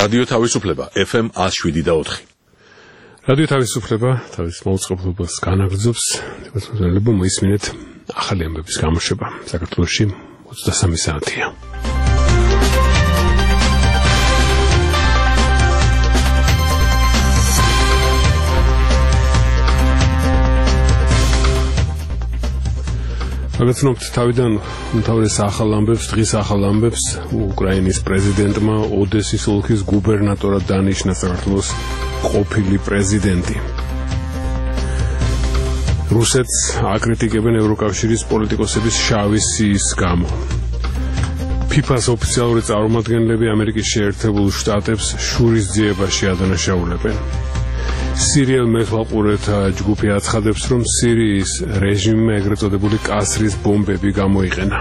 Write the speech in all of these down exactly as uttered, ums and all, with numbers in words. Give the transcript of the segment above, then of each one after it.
რადიო თავისუფლება ეფ ემ one oh seven და four. რადიო თავისუფლება თავის მოუწყებლობას განაგრძობს. თვითონებო მოისმინეთ ახალი ამბების გამოშვება. საქართველოში twenty-three საათია. Აგაცნობთ თავიდან უმთავრეს ახალ ამბებს, დღის ახალ ამბებს უკრაინის პრეზიდენტმა ოდესის ოლქის გუბერნატორად დანიშნა საქართველოს ყოფილი პრეზიდენტი. რუსეთს აკრიტიკებენ ევროკავშირის პოლიტიკოსების შავი სიის გამო. ფიფას ოფიციალური წარმომადგენლები ამერიკის შეერთებულ შტატებს შურისძიებაში ადანაშაულებენ. სირიელ მეთვალყურეთა ჯგუფი აცხადებს, რომ სირიის რეჟიმმა ეგრეთ წოდებული კასრის ბომბები გამოიყენა.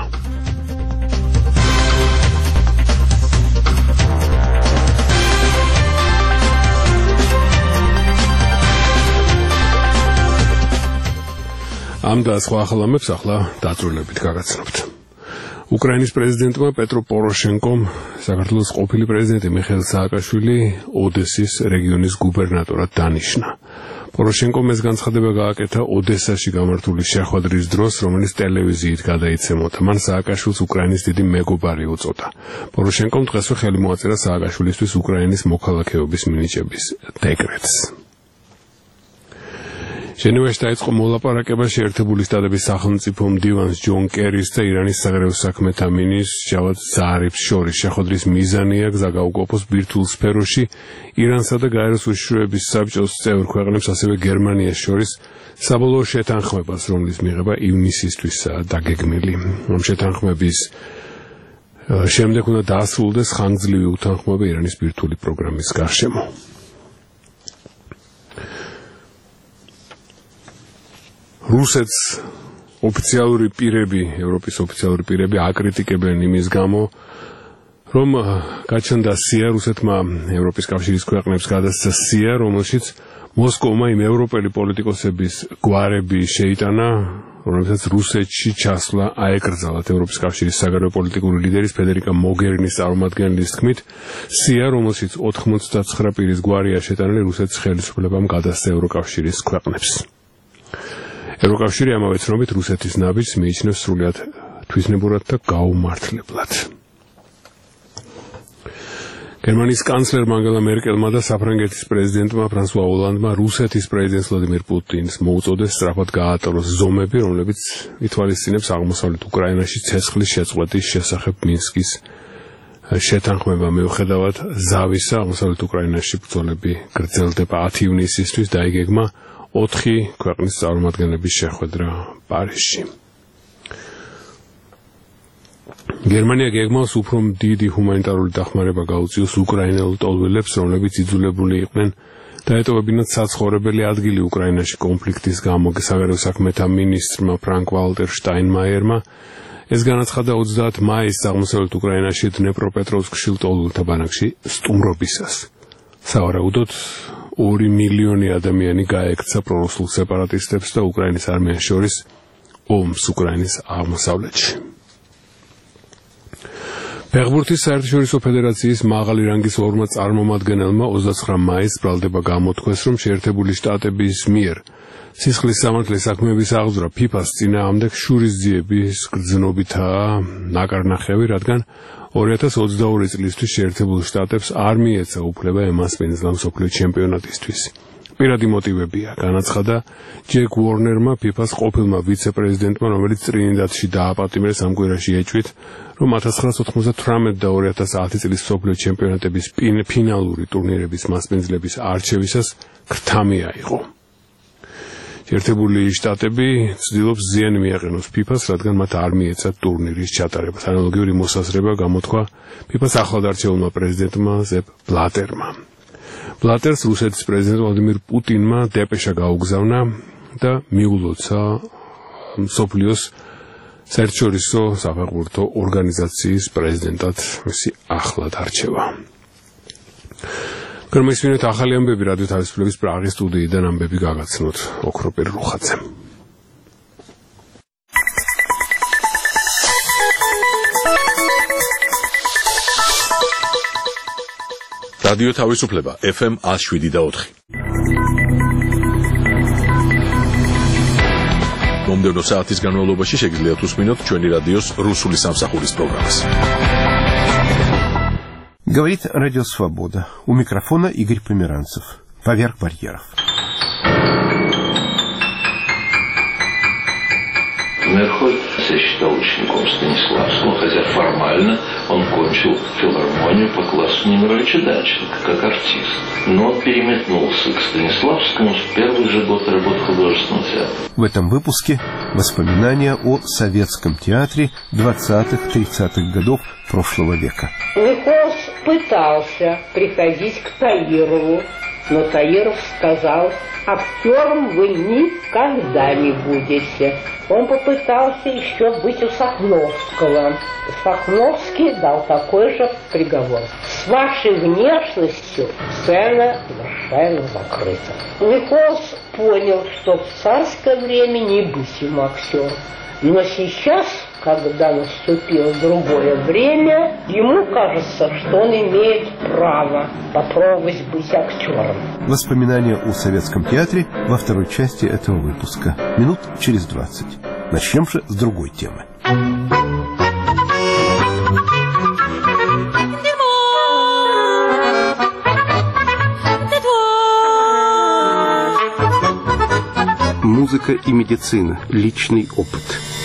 ამ და სხვა ახალ ამბებს ახლა დაწვრილებით გაგაცნობთ. უკრაინის პრეზიდენტმა პეტრო პოროშენკომ საქართველოს ყოფილი პრეზიდენტი მიხეილ სააკაშვილი ოდესის რეგიონის გუბერნატორად დანიშნა. პოროშენკომ ეს განცხადება გააკეთა ოდესაში გამართული შეხვედრის დროს, რომელიც ტელევიზიით გადაიცემოდა. მან სააკაშვილს უკრაინის დიდი მეგობარი უწოდა. პოროშენკომ დღესვე ხელი მოაწერა სააკაშვილისთვის უკრაინის მოქალაქეობის მინიჭების დეკრეტს. ჟენევაში დაიწყო მოლაპარაკება შეერთებული შტატების სახელმწიფო მდივანს ჯონ კერის და ირანის საგარეო საქმეთა მინისტრს ჯავად ზარიფს შორის. შეხვედრის მიზანია გზა გაუგოქოს ბირთვულ სფეროში ირანსა და გაეროს უშიშროების საბჭოს წევრ ქვეყნებს, ასევე გერმანიას შორის საბოლოო შეთანხმებას, რომლის მიღება ივნისისთვისაა დაგეგმილი. ამ შეთანხმების შემდეგ უნდა დაასრულდეს ხანგრძლივი უთანხმოება ირანის ბირთვული პროგრამის გარშემო. რუსეთს ოფიციალური პირები, ევროპის ოფიციალური პირები აკრიტიკებენ იმის გამო, რომ გაჩნდა სია რუსეთმა ევროპის კავშირის ქვეყნებს გადასცა სია, რომელშიც მოსკოვმა იმ ევროპელი პოლიტიკოსების გვარები შეიტანა, რომლებსაც რუსეთში ჩასვლა აეკრძალათ. ევროპის კავშირის საგარეო პოლიტიკური ლიდერის ფედერიკა მოგერინის წარმომადგენლის თქმით, სია, რომელშიც ninety-nine პირის გვარია შეტანილი, რუსეთის ხელისუფლებამ გადასცა ევროკავშირის ქვეყნებს. ევროკავშირი ამავე ცნობით რუსეთის ნაბიჯს მიიჩნევს სრულიად თვისნებურად და გაუმართლებლად. გერმანიის კანცლერმა ანგელა მერკელმა და საფრანგეთის პრეზიდენტმა ფრანსუა ოლანდმა რუსეთის პრეზიდენტს ვლადიმირ პუტინს მოუწოდეს სწრაფად გაატაროს ზომები, რომლებიც ითვალისწინებს აღმოსავლეთ უკრაინაში ცეცხლის შეწყვეტის შესახებ მინსკის შეთანხმება. მიუხედავად ზავისა, აღმოსავლეთ უკრაინაში ბრძოლები გრძელდება. ten ივნისისთვის დაიგეგმა ოთხი ქვეყნის წარმომადგენლების შეხვედრა პარიზში. გერმანია გეგმავს უფრო დიდი ჰუმანიტარული დახმარება გაუწიოს უკრაინელ ტოლვილებს, რომლებიც იძულებული იყვნენ დაეტოვებინათ საცხოვრებელი ადგილი უკრაინაში კონფლიქტის გამო. საგარეო საქმეთა მინისტრმა ფრანკ ვალტერ შტაინმაიერმა ეს განაცხადა twenty-nine მაისს აღმოსავლეთ უკრაინაში დნეპროპეტროვსკში ტოლვილთა ბანაკში სტუმრობისას. სავარაუდოდ two მილიონი ადამიანი გაექცა პრორუსულ სეპარატისტებს და უკრაინის არმიას შორის ომს უკრაინის აღმოსავლეთში. ფეხბურთის საერთაშორისო ფედერაციის მაღალი რანგის ორმა წარმომადგენელმა twenty-nine მაისს ბრალდება გამოთქვეს, რომ შეერთებული შტატების მიერ სისხლის სამართლის საქმეების აღძვრა ფიფას წინააღმდეგ შურისძიების გრძნობითაა ნაკარნახევი, რადგან twenty twenty-two წლისთვის შეერთებულ შტატებს არ მიეცა უფლება ემასპინძლა მსოფლიო ჩემპიონატისთვის. პირადი მოტივებია, განაცხადა ჯეკ უორნერმა, ფიფას ყოფილმა ვიცე-პრეზიდენტმა, რომელიც ტრინიდადში დააპატიმრეს ამ კვირაში ეჭვით, რომ nineteen ninety-seven და twenty ten წლის მსოფლიო ჩემპიონატების ფინალური ტურნირების მასპინძლების არჩევისას ქრთამი აიღო. შეერთებული შტატები ცდილობს ზიანი მიაყენოს ფიფას, რადგან მათ არ მიეცა ტურნირის ჩატარება. ანალოგიური მოსაზრება გამოთქვა ფიფას ახლად არჩეულმა პრეზიდენტმა ზეპ ბლატერმა. ბლატერს რუსეთის პრეზიდენტ ვლადიმირ პუტინმა დეპეშა გაუგზავნა და მიულოცა მსოფლიოს საერთაშორისო საფეხბურთო ორგანიზაციის პრეზიდენტად მისი ახლად არჩევა. გერმანიის ახალი ამბები რადიო თავისუფლების პრაღის სტუდიიდან ამბები გაგაცნოთ ოქროპირ რუხაძემ. რადიო თავისუფლება ეფ ემ one oh seven და four. მომდევნო საათის განმავლობაში შეგიძლიათ უსმინოთ ჩვენი რადიოს რუსული სამსახურის პროგრამას. Говорит Радио Свобода. У микрофона Игорь Померанцев. Поверх барьеров. Мерхольд себя считал учеником Станиславского, хотя формально он кончил филармонию по классу Немировича Данченко, как артист. Но он переметнулся к Станиславскому в первый же год работы художественного театра. В этом выпуске воспоминания о советском театре двадцатых-тридцатых годов прошлого века. Николс пытался приходить к Таирову, но Таиров сказал: актером вы никогда не будете. Он попытался еще быть у Сахновского. Сахновский дал такой же приговор: с вашей внешностью сцена совершенно закрыта. Николс понял, что в царское время не быть ему актером. Но сейчас, когда наступило другое время, ему кажется, что он имеет право попробовать быть актером. Воспоминания о советском театре во второй части этого выпуска. Минут через двадцать. Начнем же с другой темы. Музыка и медицина. Личный опыт.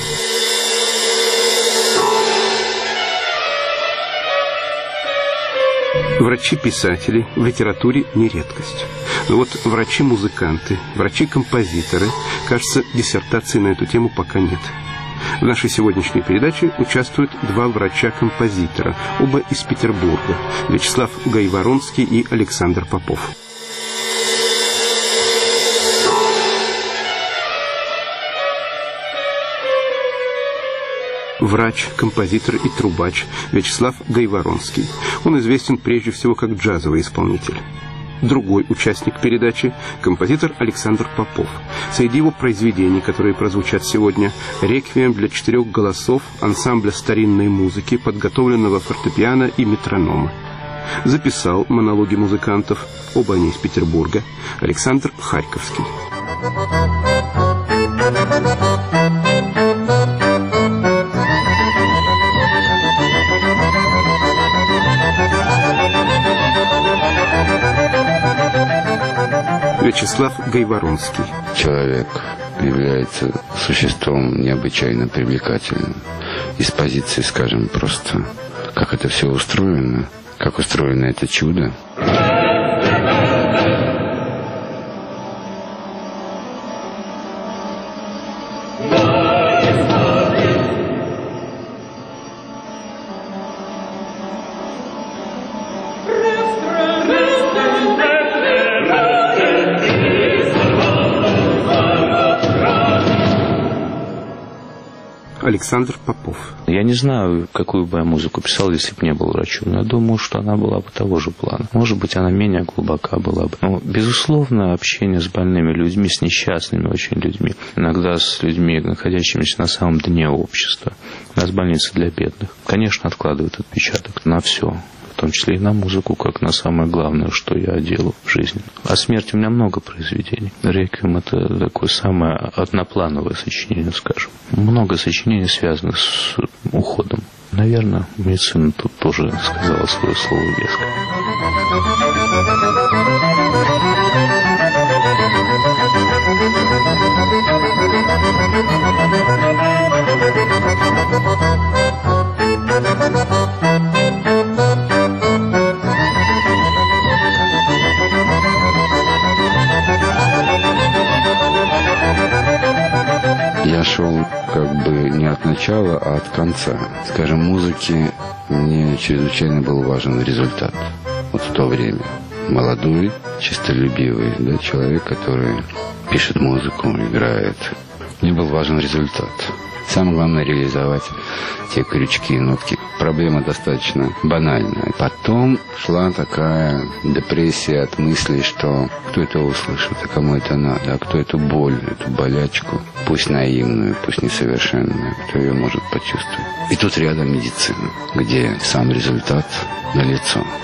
Врачи-писатели в литературе не редкость. Но вот врачи-музыканты, врачи-композиторы, кажется, диссертации на эту тему пока нет. В нашей сегодняшней передаче участвуют два врача-композитора, оба из Петербурга, Вячеслав Гайворонский и Александр Попов. Врач, композитор и трубач Вячеслав Гайворонский. Он известен прежде всего как джазовый исполнитель. Другой участник передачи – композитор Александр Попов. Среди его произведений, которые прозвучат сегодня, реквием для четырех голосов ансамбля старинной музыки, подготовленного фортепиано и метронома. Записал монологи музыкантов, оба они из Петербурга, Александр Харьковский. Вячеслав Гайворонский. Человек является существом необычайно привлекательным. И с позиции, скажем, просто, как это все устроено, как устроено это чудо. Александр Попов. Я не знаю, какую бы я музыку писал, если бы не был врачом. Но я думаю, что она была бы того же плана. Может быть, она менее глубока была бы. Но, безусловно, общение с больными людьми, с несчастными очень людьми, иногда с людьми, находящимися на самом дне общества, у нас больница для бедных, конечно, откладывает отпечаток на все. В том числе и на музыку, как на самое главное, что я делаю в жизни. О смерти у меня много произведений. «Реквием» — это такое самое одноплановое сочинение, скажем. Много сочинений, связанных с уходом. Наверное, медицина тут тоже сказала свое слово веско. Я шел как бы не от начала, а от конца. Скажем, музыке мне чрезвычайно был важен результат. Вот в то время. Молодой, честолюбивый, да, человек, который пишет музыку, играет. Мне был важен результат. Самое главное — реализовать те крючки и нотки. Проблема достаточно банальная. Потом шла такая депрессия от мыслей, что кто это услышит, а кому это надо, а кто эту боль, эту болячку, пусть наивную, пусть несовершенную, кто ее может почувствовать. И тут рядом медицина, где сам результат налицо.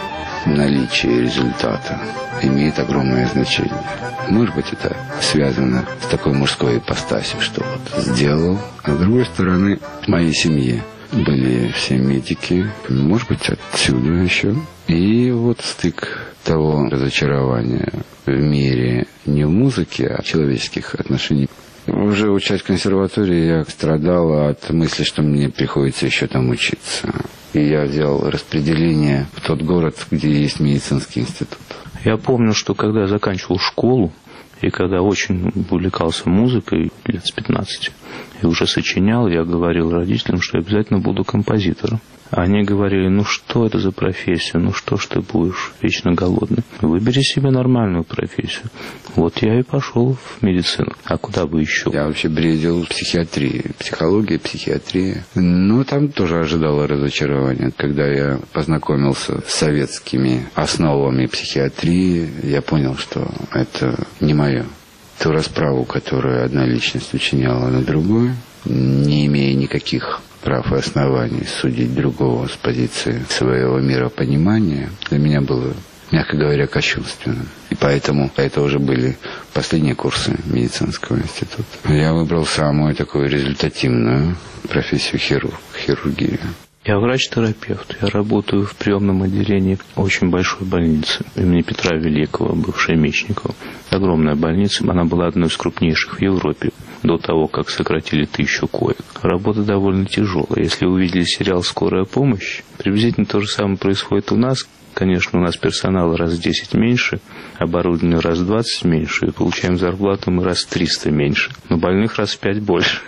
наличие результата имеет огромное значение. Может быть, это связано с такой мужской ипостасью, что вот сделал. А с другой стороны, в моей семье были все медики, может быть, отсюда еще. И вот стык того разочарования в мире не в музыке, а в человеческих отношениях. Уже учась в консерватории, я страдал от мысли, что мне приходится еще там учиться. И я взял распределение в тот город, где есть медицинский институт. Я помню, что когда я заканчивал школу, и когда очень увлекался музыкой лет с пятнадцати, и уже сочинял, я говорил родителям, что я обязательно буду композитором. Они говорили: ну что это за профессия, ну что ж ты будешь вечно голодный, выбери себе нормальную профессию. Вот я и пошел в медицину. А куда бы еще? Я вообще бредил психиатрией, психология, психиатрия. Но там тоже ожидало разочарования. Когда я познакомился с советскими основами психиатрии, я понял, что это не мое. Ту расправу, которую одна личность учиняла на другую, не имея никаких прав и оснований судить другого с позиции своего миропонимания, для меня было, мягко говоря, кощунственно. И поэтому это уже были последние курсы медицинского института. Я выбрал самую такую результативную профессию хирург, хирургию. Я врач-терапевт. Я работаю в приемном отделении очень большой больницы имени Петра Великого, бывшей Мечникова. Огромная больница, она была одной из крупнейших в Европе до того, как сократили тысячу коек. Работа довольно тяжелая. Если вы увидели сериал «Скорая помощь», приблизительно то же самое происходит у нас. Конечно, у нас персонала раз в десять меньше, оборудование раз в двадцать меньше, и получаем зарплату мы раз в триста меньше, но больных раз в пять больше.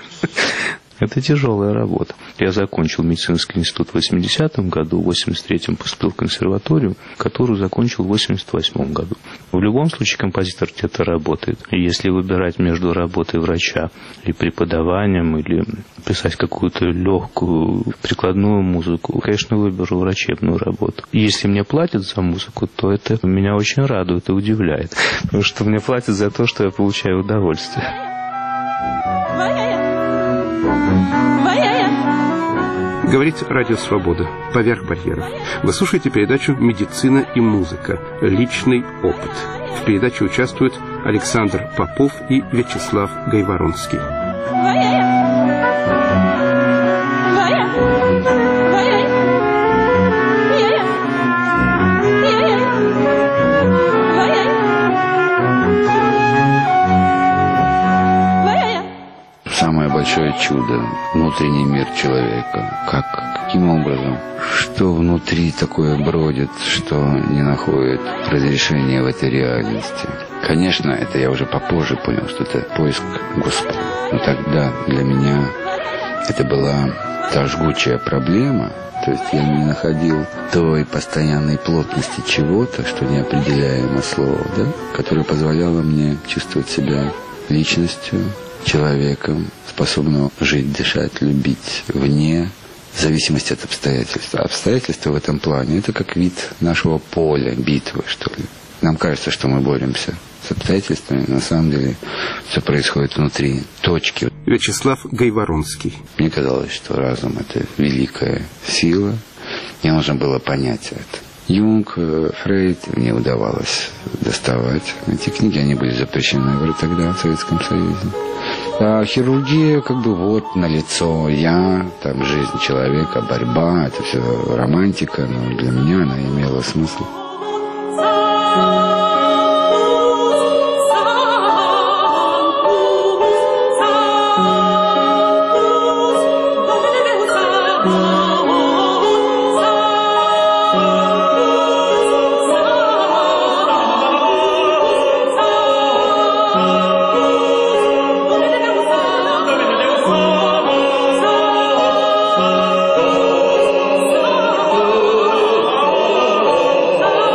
Это тяжелая работа. Я закончил медицинский институт в восьмидесятом году, в восемьдесят третьем поступил в консерваторию, которую закончил в восемьдесят восьмом году. В любом случае композитор где-то работает. И если выбирать между работой врача и преподаванием, или писать какую-то легкую прикладную музыку, конечно, выберу врачебную работу. И если мне платят за музыку, то это меня очень радует и удивляет. Потому что мне платят за то, что я получаю удовольствие. Говорит Радио Свобода. Поверх барьеров. Вы слушаете передачу «Медицина и музыка. Личный опыт». В передаче участвуют Александр Попов и Вячеслав Гайворонский. Самое большое чудо – внутренний мир человека. Как? Каким образом? Что внутри такое бродит, что не находит разрешения в этой реальности? Конечно, это я уже попозже понял, что это поиск Господа. Но тогда для меня это была та жгучая проблема. То есть я не находил той постоянной плотности чего-то, что неопределяемо слово, да? Которое позволяло мне чувствовать себя личностью, человеком, способным жить, дышать, любить вне зависимости от обстоятельств. А обстоятельства в этом плане – это как вид нашего поля, битвы, что ли. Нам кажется, что мы боремся с обстоятельствами. На самом деле все происходит внутри точки. Вячеслав Гайворонский. Мне казалось, что разум – это великая сила. Мне нужно было понять это. Юнг, Фрейд мне удавалось доставать. Эти книги, они были запрещены тогда в Советском Союзе. А хирургия как бы вот налицо. Я, там жизнь человека, борьба, это все романтика, но для меня она имела смысл. Oh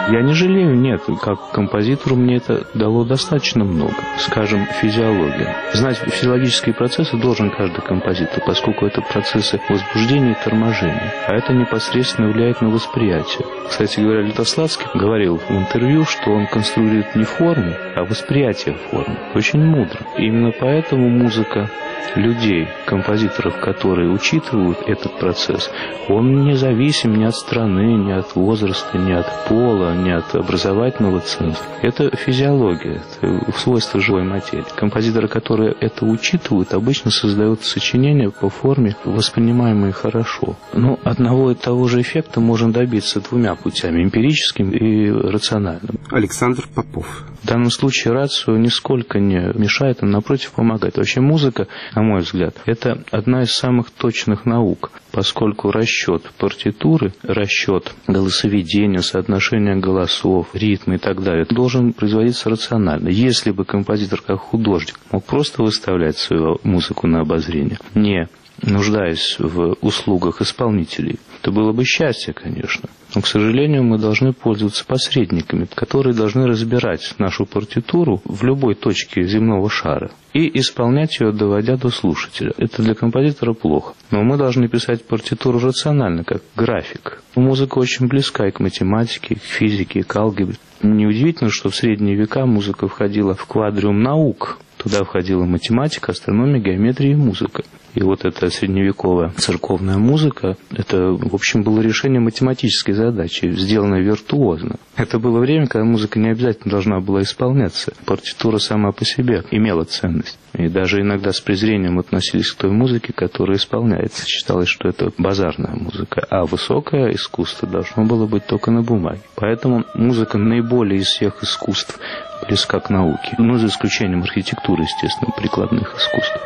Я не жалею, нет. Как композитору мне это дало достаточно много. Скажем, физиология. Знать физиологические процессы должен каждый композитор, поскольку это процессы возбуждения и торможения. А это непосредственно влияет на восприятие. Кстати говоря, Лютославский говорил в интервью, что он конструирует не форму, а восприятие формы. Очень мудро. И именно поэтому музыка людей, композиторов, которые учитывают этот процесс, он не зависим ни от страны, ни от возраста, ни от пола, ни от образовательного центра. Это физиология, это свойство живой материи. Композиторы, которые это учитывают, обычно создают сочинения по форме, воспринимаемые хорошо. Но одного и того же эффекта можно добиться двумя путями, эмпирическим и рациональным. Александр Попов. В данном случае рацио нисколько не мешает, а напротив помогает. Вообще музыка, на мой взгляд, это одна из самых точных наук, поскольку расчет партитуры, расчет голосоведения, соотношения голосов, ритма и так далее должен производиться рационально. Если бы композитор как художник мог просто выставлять свою музыку на обозрение, не нуждаясь в услугах исполнителей, это было бы счастье, конечно. Но, к сожалению, мы должны пользоваться посредниками, которые должны разбирать нашу партитуру в любой точке земного шара и исполнять ее, доводя до слушателя. Это для композитора плохо. Но мы должны писать партитуру рационально, как график. Музыка очень близка и к математике, и к физике, и к алгебре. Неудивительно, что в средние века музыка входила в квадриум наук. Туда входила математика, астрономия, геометрия и музыка. И вот эта средневековая церковная музыка, это, в общем, было решение математической задачи, сделанное виртуозно. Это было время, когда музыка не обязательно должна была исполняться. Партитура сама по себе имела ценность. И даже иногда с презрением относились к той музыке, которая исполняется. Считалось, что это базарная музыка. А высокое искусство должно было быть только на бумаге. Поэтому музыка наиболее из всех искусств близка к науке. Ну, за исключением архитектуры, естественно, прикладных искусств.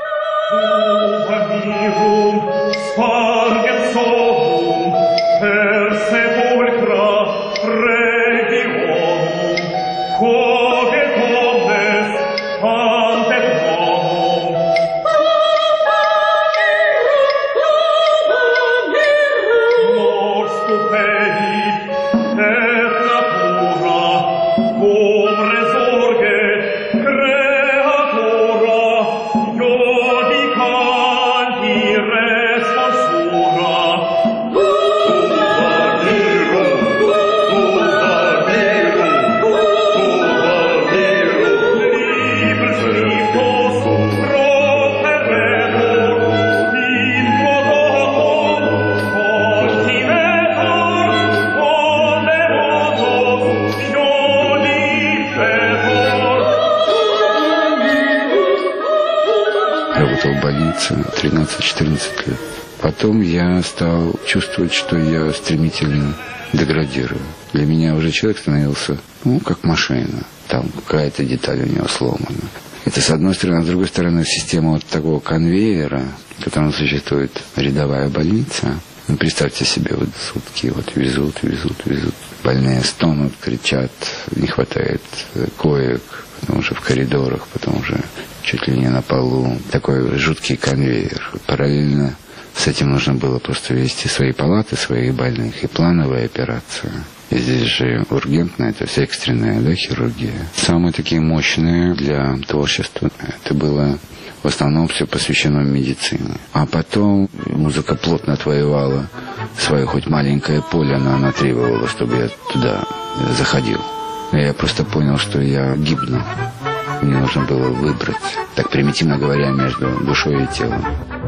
тринадцать-четырнадцать лет. Потом я стал чувствовать, что я стремительно деградирую. Для меня уже человек становился, ну, как машина. Там какая-то деталь у него сломана. Это с одной стороны. А с другой стороны, система вот такого конвейера, в котором существует рядовая больница. Ну, представьте себе, вот сутки вот везут, везут, везут. Больные стонут, кричат, не хватает коек, потом уже в коридорах, потом уже чуть ли не на полу. Такой жуткий конвейер. Параллельно с этим нужно было просто вести свои палаты, своих больных и плановые операции. И здесь же ургентная, это вся экстренная, да, хирургия. Самые такие мощные для творчества. Это было в основном все посвящено медицине. А потом музыка плотно отвоевала свое хоть маленькое поле, но она требовала, чтобы я туда заходил. И я просто понял, что я гибну. Мне нужно было выбрать, так примитивно говоря, между душой и телом.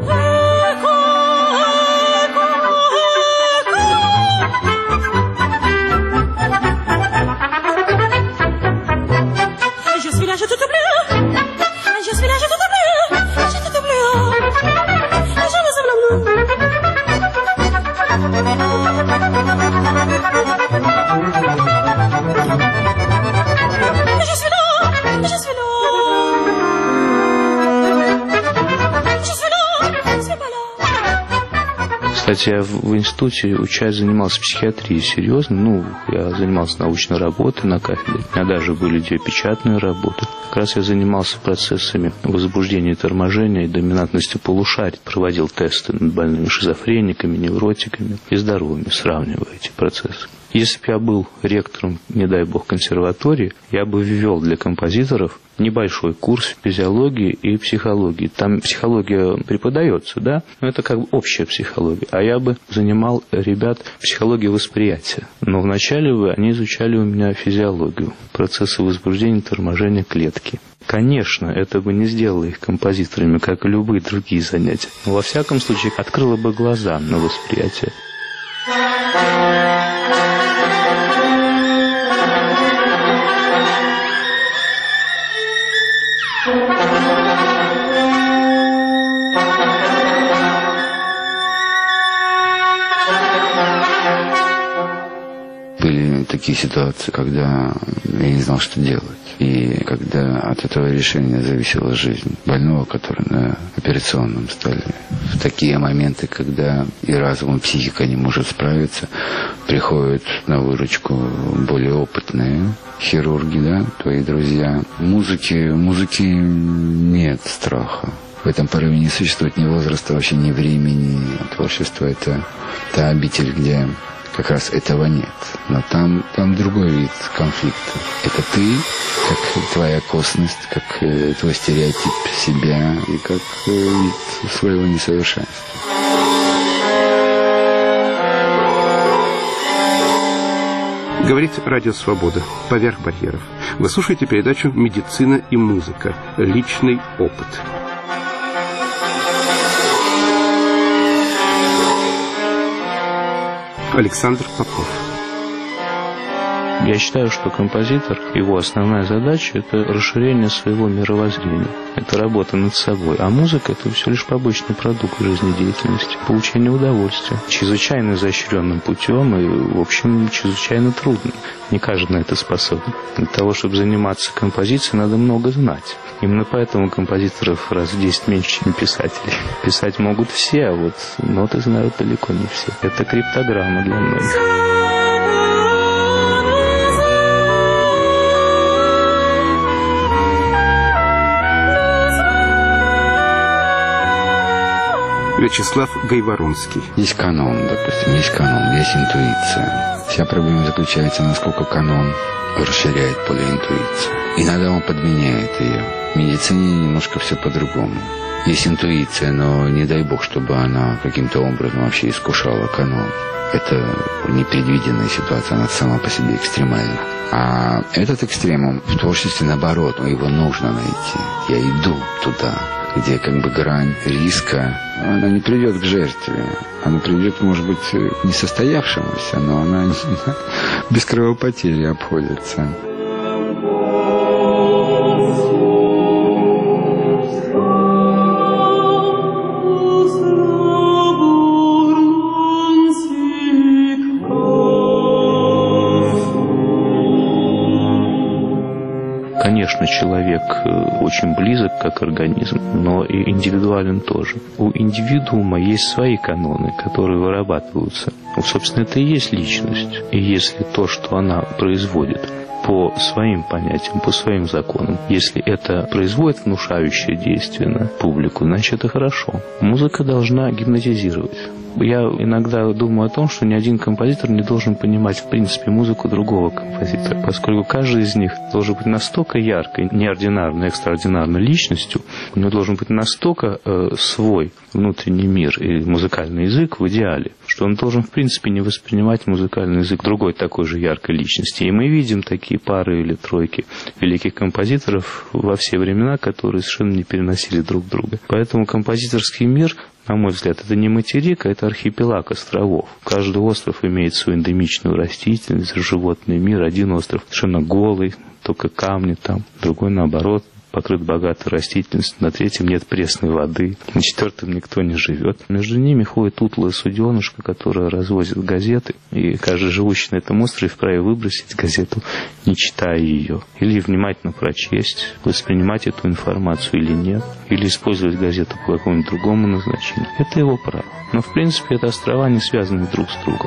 Кстати, я в институте, учась, занимался психиатрией серьезно. Ну, я занимался научной работой на кафедре. У меня даже были две печатные работы. Как раз я занимался процессами возбуждения и торможения и доминантностью полушарий. Проводил тесты над больными шизофрениками, невротиками и здоровыми, сравнивая эти процессы. Если бы я был ректором, не дай бог, консерватории, я бы ввел для композиторов небольшой курс физиологии и психологии. Там психология преподается, да, но это как бы общая психология. А я бы занимал ребят психологией восприятия. Но вначале бы они изучали у меня физиологию, процессы возбуждения, торможения клетки. Конечно, это бы не сделало их композиторами, как и любые другие занятия. Но во всяком случае открыло бы глаза на восприятие. Были такие ситуации, когда я не знал, что делать. И когда от этого решения зависела жизнь больного, который на операционном столе. В такие моменты, когда и разум, и психика не может справиться, приходят на выручку более опытные хирурги, да, твои друзья. Музыки, музыки нет страха. В этом порыве не существует ни возраста, вообще ни времени. Творчество — это та обитель, где как раз этого нет. Но там, там другой вид конфликта. Это ты, как твоя косность, как э, твой стереотип себя и как э, вид своего несовершенства. Говорит Радио Свобода. Поверх барьеров. Вы слушаете передачу «Медицина и музыка. Личный опыт». Александр Попов. Я считаю, что композитор, его основная задача – это расширение своего мировоззрения. Это работа над собой. А музыка – это всего лишь побочный продукт жизнедеятельности, получение удовольствия. Чрезвычайно изощренным путем и, в общем, чрезвычайно трудным. Не каждый на это способен. Для того, чтобы заниматься композицией, надо много знать. Именно поэтому композиторов раз в десять меньше, чем писателей. Писать могут все, а вот ноты знают далеко не все. Это криптограмма для многих. Вячеслав Гайворонский. Есть канон, допустим, есть канон, есть интуиция. Вся проблема заключается, насколько канон расширяет поле интуиции. Иногда он подменяет ее. В медицине немножко все по-другому. Есть интуиция, но не дай бог, чтобы она каким-то образом вообще искушала канон. Это непредвиденная ситуация, она сама по себе экстремальна. А этот экстремум в творчестве, наоборот, его нужно найти. Я иду туда, где как бы грань риска, она не придет к жертве. Она придет, может быть, к несостоявшемуся, но она без кровопотери обходится. Конечно, человек очень близок как организм, но и индивидуален тоже. У индивидуума есть свои каноны, которые вырабатываются. Ну, собственно, это и есть личность. И если то, что она производит, по своим понятиям, по своим законам, если это производит внушающее действие на публику, значит, это хорошо. Музыка должна гипнотизировать. Я иногда думаю о том, что ни один композитор не должен понимать, в принципе, музыку другого композитора, поскольку каждый из них должен быть настолько яркой, неординарной, экстраординарной личностью, у него должен быть настолько э, свой внутренний мир и музыкальный язык в идеале, что он должен, в принципе, не воспринимать музыкальный язык другой такой же яркой личности. И мы видим такие пары или тройки великих композиторов во все времена, которые совершенно не переносили друг друга. Поэтому композиторский мир, на мой взгляд, это не материк, а это архипелаг островов. Каждый остров имеет свою эндемичную растительность, животный мир. Один остров совершенно голый, только камни там, другой, наоборот, покрыт богатой растительностью, на третьем нет пресной воды, на четвертом никто не живет. Между ними ходит утлая суденышка, которая развозит газеты, и каждый живущий на этом острове вправе выбросить газету, не читая ее, или внимательно прочесть, воспринимать эту информацию или нет, или использовать газету по какому-нибудь другому назначению. Это его право. Но, в принципе, это острова не связаны друг с другом.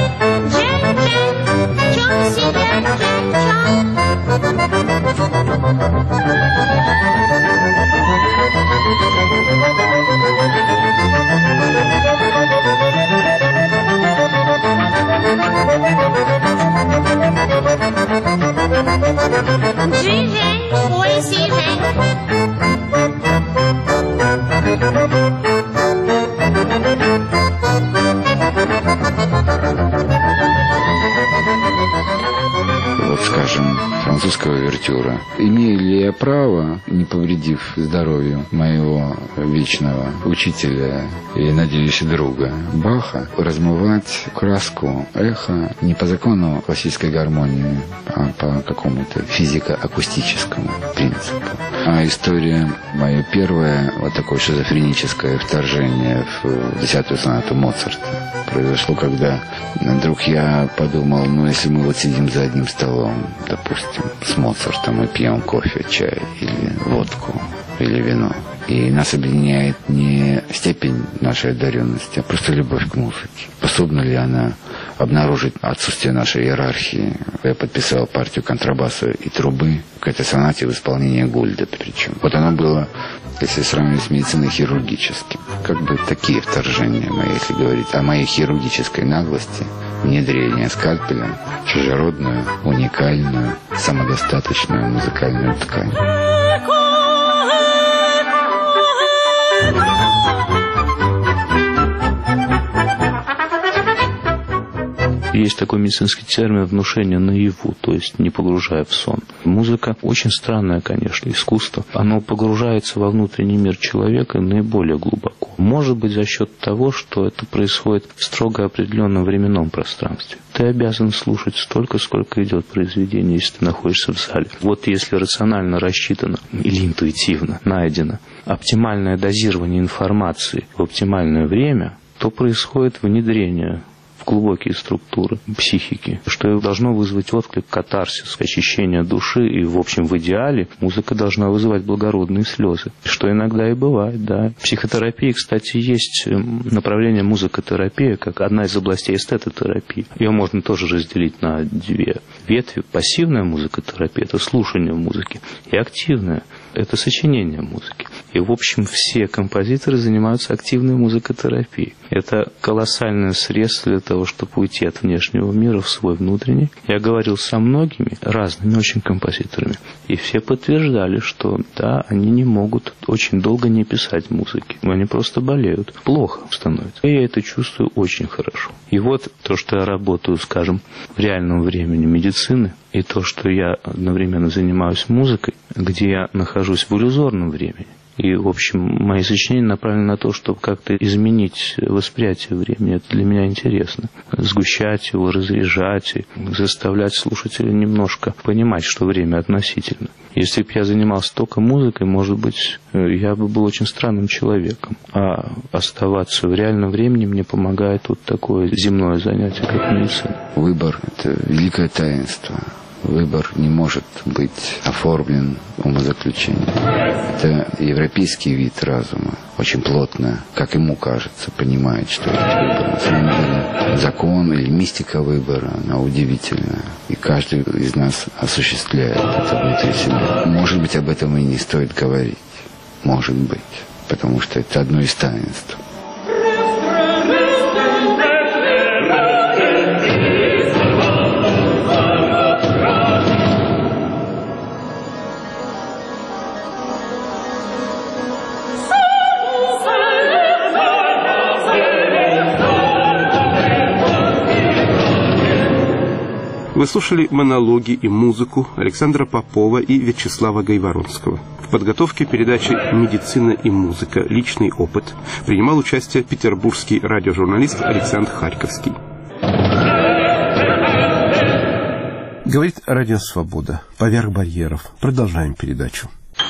Dzień, dzień, wciąż idzie, dzień, dzień. Вот, скажем, французского увертюра. Имею ли я право, не повредив здоровью моего вечного учителя и, надеюсь, друга Баха, размывать краску эха не по закону классической гармонии, а по какому-то физико-акустическому принципу? А история моя первая, вот такое шизофреническое вторжение в десятую сонату Моцарта произошло, когда вдруг я подумал, ну, если мы вот сидим за одним столом, допустим, с Моцартом и пьем кофе, чай или водку, или вино, и нас объединяет не степень нашей одаренности, а просто любовь к музыке. Способна ли она обнаружить отсутствие нашей иерархии? Я подписал партию контрабаса и трубы к этой сонате в исполнении Гульда причем. Вот оно было, если сравнивать с медициной, хирургическим. Как бы такие вторжения мои, если говорить о моей хирургической наглости, внедрение скальпеля в чужеродную, уникальную, самодостаточную музыкальную ткань. Есть такой медицинский термин «внушение наяву», то есть не погружая в сон. Музыка очень странное, конечно, искусство. Оно погружается во внутренний мир человека наиболее глубоко. Может быть, за счет того, что это происходит в строго определенном временном пространстве. Ты обязан слушать столько, сколько идет произведение, если ты находишься в зале. Вот если рационально рассчитано или интуитивно найдено оптимальное дозирование информации в оптимальное время, то происходит внедрение в глубокие структуры психики, что должно вызвать отклик, катарсис, очищение души, и, в общем, в идеале музыка должна вызывать благородные слезы, что иногда и бывает, да. В психотерапии, кстати, есть направление музыкотерапия, как одна из областей эстетотерапии. Ее можно тоже разделить на две ветви. Пассивная музыкотерапия – это слушание музыки, и активная – это сочинение музыки. И, в общем, все композиторы занимаются активной музыкотерапией. Это колоссальное средство для того, чтобы уйти от внешнего мира в свой внутренний. Я говорил со многими разными очень композиторами, и все подтверждали, что да, они не могут очень долго не писать музыки. Они просто болеют. Плохо становится. И я это чувствую очень хорошо. И вот то, что я работаю, скажем, в реальном времени медицины, и то, что я одновременно занимаюсь музыкой, где я нахожусь в иллюзорном времени. И, в общем, мои сочинения направлены на то, чтобы как-то изменить восприятие времени. Это для меня интересно. Сгущать его, разряжать, и заставлять слушателя немножко понимать, что время относительно. Если бы я занимался только музыкой, может быть, я бы был очень странным человеком. А оставаться в реальном времени мне помогает вот такое земное занятие, как медицина. Выбор – это великое таинство. Выбор не может быть оформлен умозаключением. Это европейский вид разума, очень плотно, как ему кажется, понимает, что есть выбор. На самом деле закон или мистика выбора, она удивительная. И каждый из нас осуществляет это внутри себя. Может быть, об этом и не стоит говорить. Может быть. Потому что это одно из таинств. Вы слушали монологи и музыку Александра Попова и Вячеслава Гайворонского. В подготовке передачи «Медицина и музыка. Личный опыт» принимал участие петербургский радиожурналист Александр Харьковский. Говорит Радио Свобода. Поверх барьеров. Продолжаем передачу.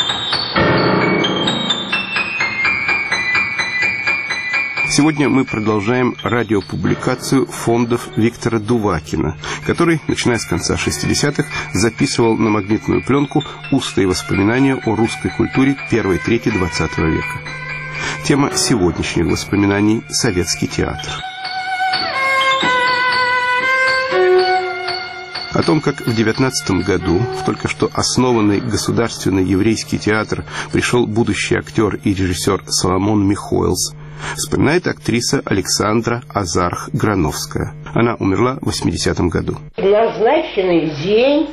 Сегодня мы продолжаем радиопубликацию фондов Виктора Дувакина, который, начиная с конца шестидесятых, записывал на магнитную пленку устные воспоминания о русской культуре первой трети двадцатого века. Тема сегодняшних воспоминаний – советский театр. О том, как в девятнадцатом году в только что основанный Государственный еврейский театр пришел будущий актер и режиссер Соломон Михоэлс, вспоминает актриса Александра Азарх-Грановская. Она умерла в восьмидесятом году. В назначенный день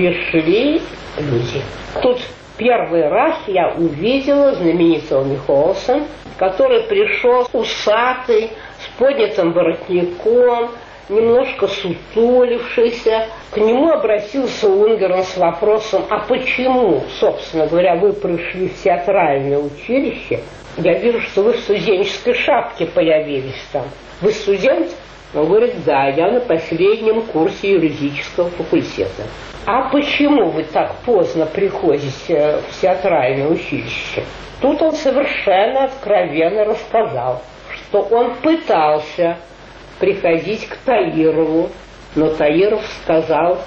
пришли люди. Тут первый раз я увидела знаменитого Михоэлса, который пришел усатый, с поднятым воротником, немножко сутулившийся. К нему обратился Унгерн с вопросом: а почему, собственно говоря, вы пришли в театральное училище? Я вижу, что вы в студенческой шапке появились там. Вы студент? Он говорит: да, я на последнем курсе юридического факультета. А почему вы так поздно приходите в театральное училище? Тут он совершенно откровенно рассказал, что он пытался приходить к Таирову, но Таиров сказал: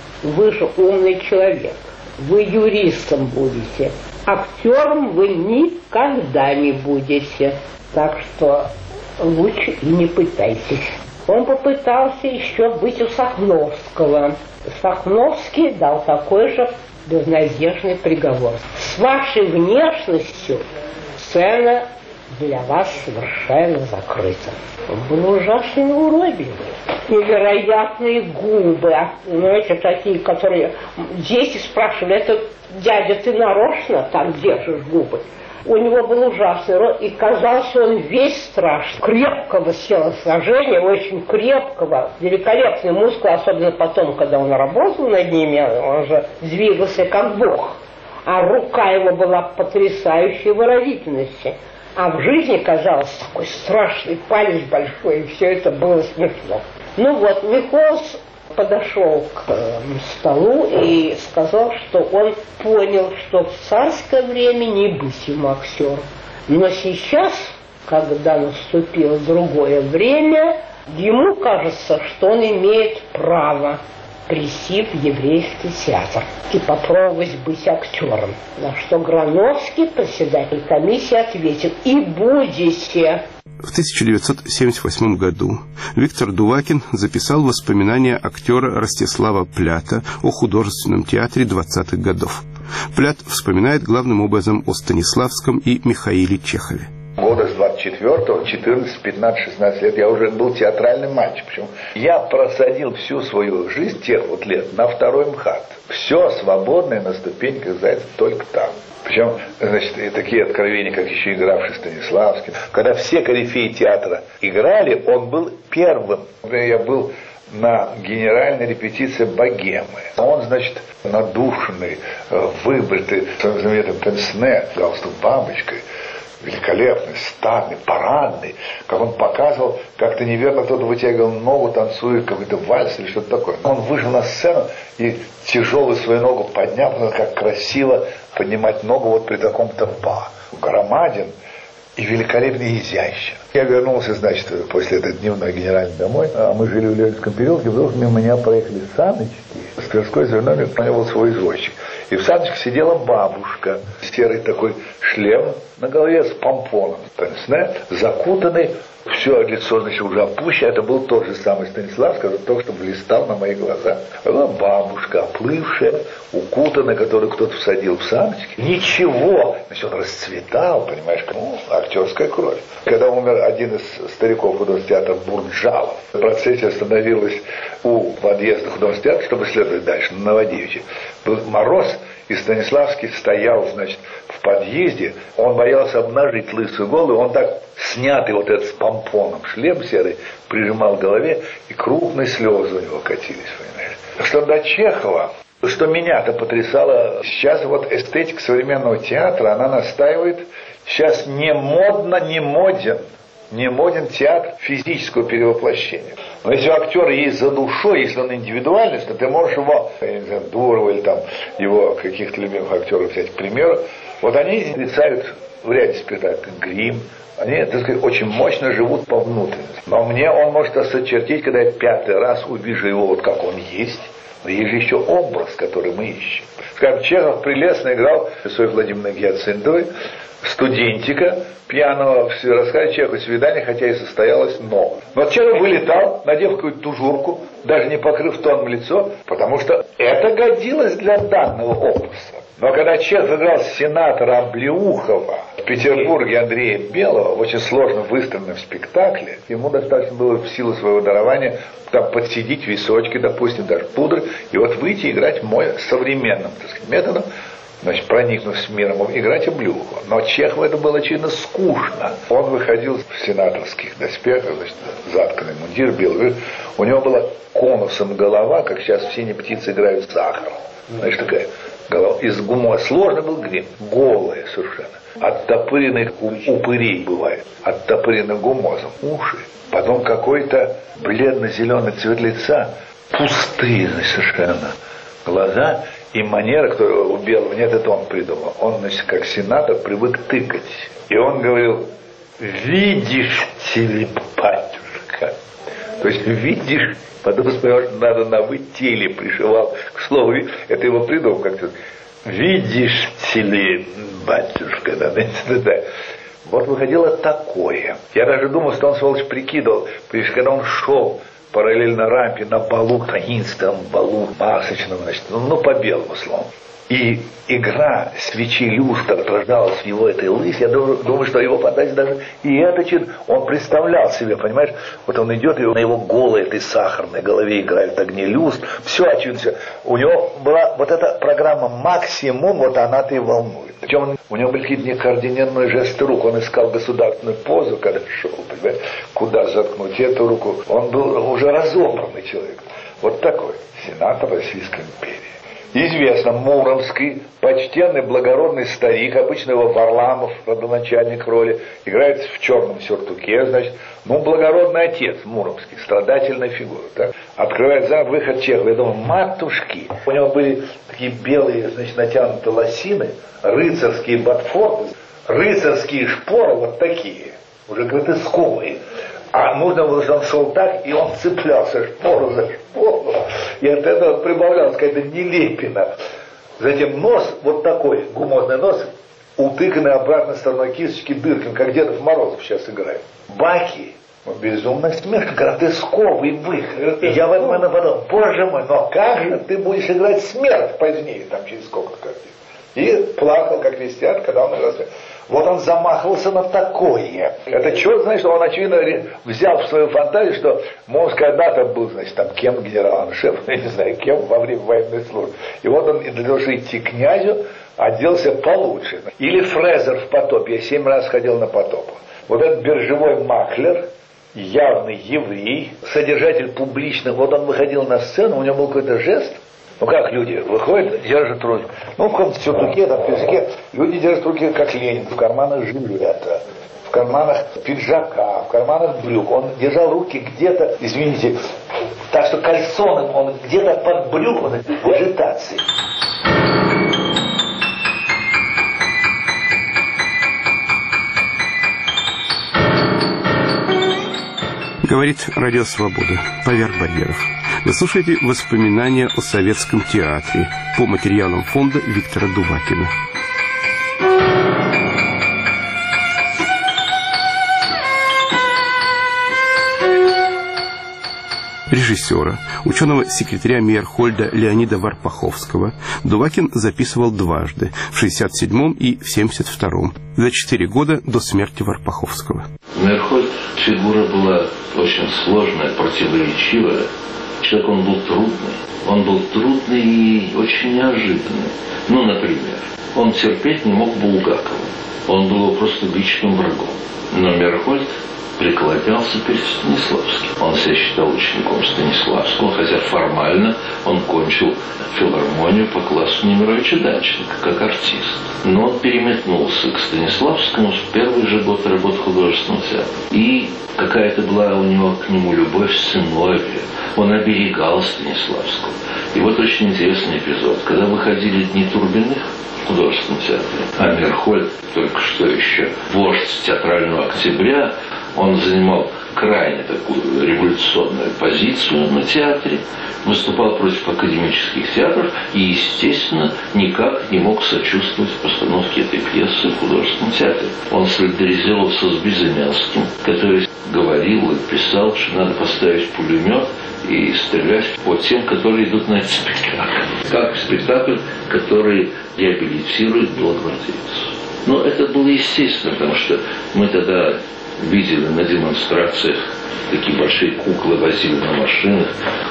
вы же умный человек, вы юристом будете, актером вы никогда не будете, так что лучше и не пытайтесь. Он попытался еще быть у Сахновского. Сахновский дал такой же безнадежный приговор: с вашей внешностью сцена для вас совершенно закрыта. Он был ужасно уродливый. Невероятные губы, знаете, такие, которые дети спрашивали: это, дядя, ты нарочно так держишь губы? У него был ужасный рот, и казался он весь страшный. Крепкого телосложения, очень крепкого, великолепный мускул, особенно потом, когда он работал над ними, он же двигался как бог. А рука его была потрясающей выразительности. А в жизни казалось такой страшный палец большой, и все это было смешно. Ну вот, Михоэлс подошел к э, столу и сказал, что он понял, что в царское время не быть ему актером. Но сейчас, когда наступило другое время, ему кажется, что он имеет право прийти в еврейский театр и попробовать быть актером. На что Грановский, председатель комиссии, ответил: и будете. В тысяча девятьсот семьдесят восьмом году Виктор Дувакин записал воспоминания актера Ростислава Плята о художественном театре двадцатых годов. Плят вспоминает главным образом о Станиславском и Михаиле Чехове. Года с двадцать четвёртого, четырнадцать, пятнадцать, шестнадцать лет я уже был театральным мальчиком. Я просадил всю свою жизнь тех вот лет на второй МХАТ. Все свободное на ступеньках зайца только там. Причем, значит, и такие откровения, как еще игравший Станиславский. Когда все корифеи театра играли, он был первым. Я был на генеральной репетиции «Богемы». Он, значит, надушенный, выбритый, своим знаменитым пенсне, галстук бабочкой, великолепный, статный, парадный, как он показывал, как-то неверно кто-то вытягивал ногу, танцует какой-то вальс или что-то такое. Он вышел на сцену и тяжелую свою ногу поднял, как красиво поднимать ногу вот при таком темпа. Громаден и великолепно изящен. Я вернулся, значит, после этого дневной генеральной домой, а мы жили в Ленинском переулке, вдруг мимо меня проехали саночки, с Тверской зерновой, у него был свой извозчик. И в саночке сидела бабушка, серый такой шлем на голове с помпоном, пенсне, закутанный, все лицо, значит, уже опущено. Это был тот же самый Станислав, который только что блистал на мои глаза. Это была бабушка, оплывшая, укутанная, которую кто-то всадил в саночки. Ничего. Значит, он расцветал, понимаешь, ну, актерская кровь. Когда умер один из стариков художественного театра Бурджалов, процессия остановилась у подъезда художественного театра, чтобы следовать дальше, на Новодевичье. Был мороз, и Станиславский стоял, значит, в подъезде. Он боялся обнажить лысую голову, он так снятый вот этот с помпоном шлем серый прижимал к голове, и крупные слезы у него катились, понимаешь. Что до Чехова, что меня-то потрясало, сейчас вот эстетика современного театра, она настаивает, сейчас не модно, не моден, не моден театр физического перевоплощения. Но если у актера есть за душой, если он индивидуальность, то ты можешь его, я не знаю, Дурова или там его каких-то любимых актеров взять, к примеру, вот они рисуют в ряде спектаклей грим, они, так сказать, очень мощно живут по внутренности. Но мне он может осочертить, когда я пятый раз увижу его вот как он есть. Но есть же еще образ, который мы ищем. Скажем, Чехов прелестно играл Софьей Владимировной Гиацинтовой студентика пьяного, все рассказать Чеху свидание, хотя и состоялось новое. Но Чехов вылетал, надев какую-то тужурку, даже не покрыв тоном лицо, потому что это годилось для данного опуса. Но когда Чехов играл сенатора Облеухова в Петербурге Андрея Белого в очень сложно выстроенном спектакле, ему достаточно было в силу своего дарования там подсидеть височки, допустим, даже пудры, и вот выйти и играть мой современным, так сказать, методом, значит, проникнув с миром, играть Облеухова. Но Чехову это было очевидно скучно. Он выходил в сенаторских доспехах, значит, затканный мундир белый, у него была конусом голова, как сейчас в «Синей птице» играют сахар. Значит, такая голова из гума. Сложно был грим, голая совершенно. Оттопыренных упырей бывает, оттопыренных гумозом уши. Потом какой-то бледно-зеленый цвет лица, пустые, значит, совершенно глаза и манера, кто у Белого, нет, это он придумал. Он, значит, как сенатор привык тыкать. И он говорил: видишь, телепатюшка. То есть видишь, потом сказал, что надо на «вы» теле пришивал к слову. Это его придумал как-то. Видишь, телебатюшка, да, да, да. Вот выходило такое. Я даже думал, что он, сволочь, прикидывал, потому что когда он шел параллельно рампе на балу, таинственном балу, масочном, значит, ну, ну по белому слову. И игра свечи люстр отражалась в его этой лысе. Я думаю, думаю, что его фантазия даже и это чуть... Он представлял себе, понимаешь, вот он идет, и на его голой этой сахарной голове играют огни люстр. Все очевидно, все. У него была вот эта программа «Максимум», вот она-то и волнует. Причем у него были какие-то некоординированные жесты рук. Он искал государственную позу, когда шел, понимаешь, куда заткнуть эту руку. Он был уже разобранный человек. Вот такой сенатор Российской империи. Известно, муромский, почтенный, благородный старик, обычно его Варламов, родоначальник роли, играет в черном сюртуке, значит, ну, благородный отец муромский, страдательная фигура, так? Открывает за выход Чехова, я думаю, матушки. У него были такие белые, значит, натянутые лосины, рыцарские ботфорты, рыцарские шпоры, вот такие, уже гротесковые. А нужно было, что он шел так, и он цеплялся шпору за шпору. И от этого прибавлялась какая-то нелепина. Затем нос, вот такой гумозный нос, утыканный обратной стороной кисточки дырками, как Дедов Морозов сейчас играет. Баки, безумная смерть, гротесковый выход. И я в этот момент подумал, боже мой, но как же ты будешь играть смерть позднее, там через сколько картин. И плакал, как весь театр, когда он играл смерть. Вот он замахивался на такое. Это черт знает, что он, очевидно, взял в свою фантазию, что Мозг когда-то был, значит, там кем генералом, шефом, я не знаю, кем во время военной службы. И вот он для того, чтобы идти к князю, оделся получше. Или Фрезер в «Потопе». Я семь раз ходил на «Потоп». Вот этот биржевой маклер, явный еврей, содержатель публичных, вот он выходил на сцену, у него был какой-то жест. Ну как люди выходят, держат руки. Ну в каком-то сюртуке, там, в песке, люди держат руки, как Ленин, в карманах жилета, в карманах пиджака, в карманах брюк. Он держал руки где-то, извините, так что кальсоном он где-то под брюком в агитации. Говорит Радио Свобода. Поверх барьеров. Вы слушаете воспоминания о советском театре по материалам фонда Виктора Дувакина. Режиссера, ученого-секретаря Мейерхольда Леонида Варпаховского Дувакин записывал дважды, в шестьдесят седьмом и в семьдесят втором, за четыре года до смерти Варпаховского. Мейерхольд фигура была очень сложная, противоречивая. Человек, он был трудный. Он был трудный и очень неожиданный. Ну, например, он терпеть не мог Булгакова. Он был его просто личным врагом. Но Мейерхольд преклонялся перед Станиславским. Он себя считал учеником Станиславского, хотя формально он кончил филармонию по классу Немировича Данченко, как артист. Но он переметнулся к Станиславскому в первый же год работы в художественном театре. И какая-то была у него к нему любовь сыновья. Он оберегал Станиславского. И вот очень интересный эпизод. Когда выходили «Дни Турбиных» в художественном театре, а Мейерхольд, только что еще вождь театрального октября, Он занимал крайне такую революционную позицию на театре, выступал против академических театров и, естественно, никак не мог сочувствовать постановке этой пьесы в художественном театре. Он солидаризировался с Безымянским, который говорил и писал, что надо поставить пулемет и стрелять по тем, которые идут на этот спектакль. Как спектакль, который реабилитирует белогвардейцев. Но это было естественно, потому что мы тогда видели на демонстрациях такие большие куклы, возили на машинах,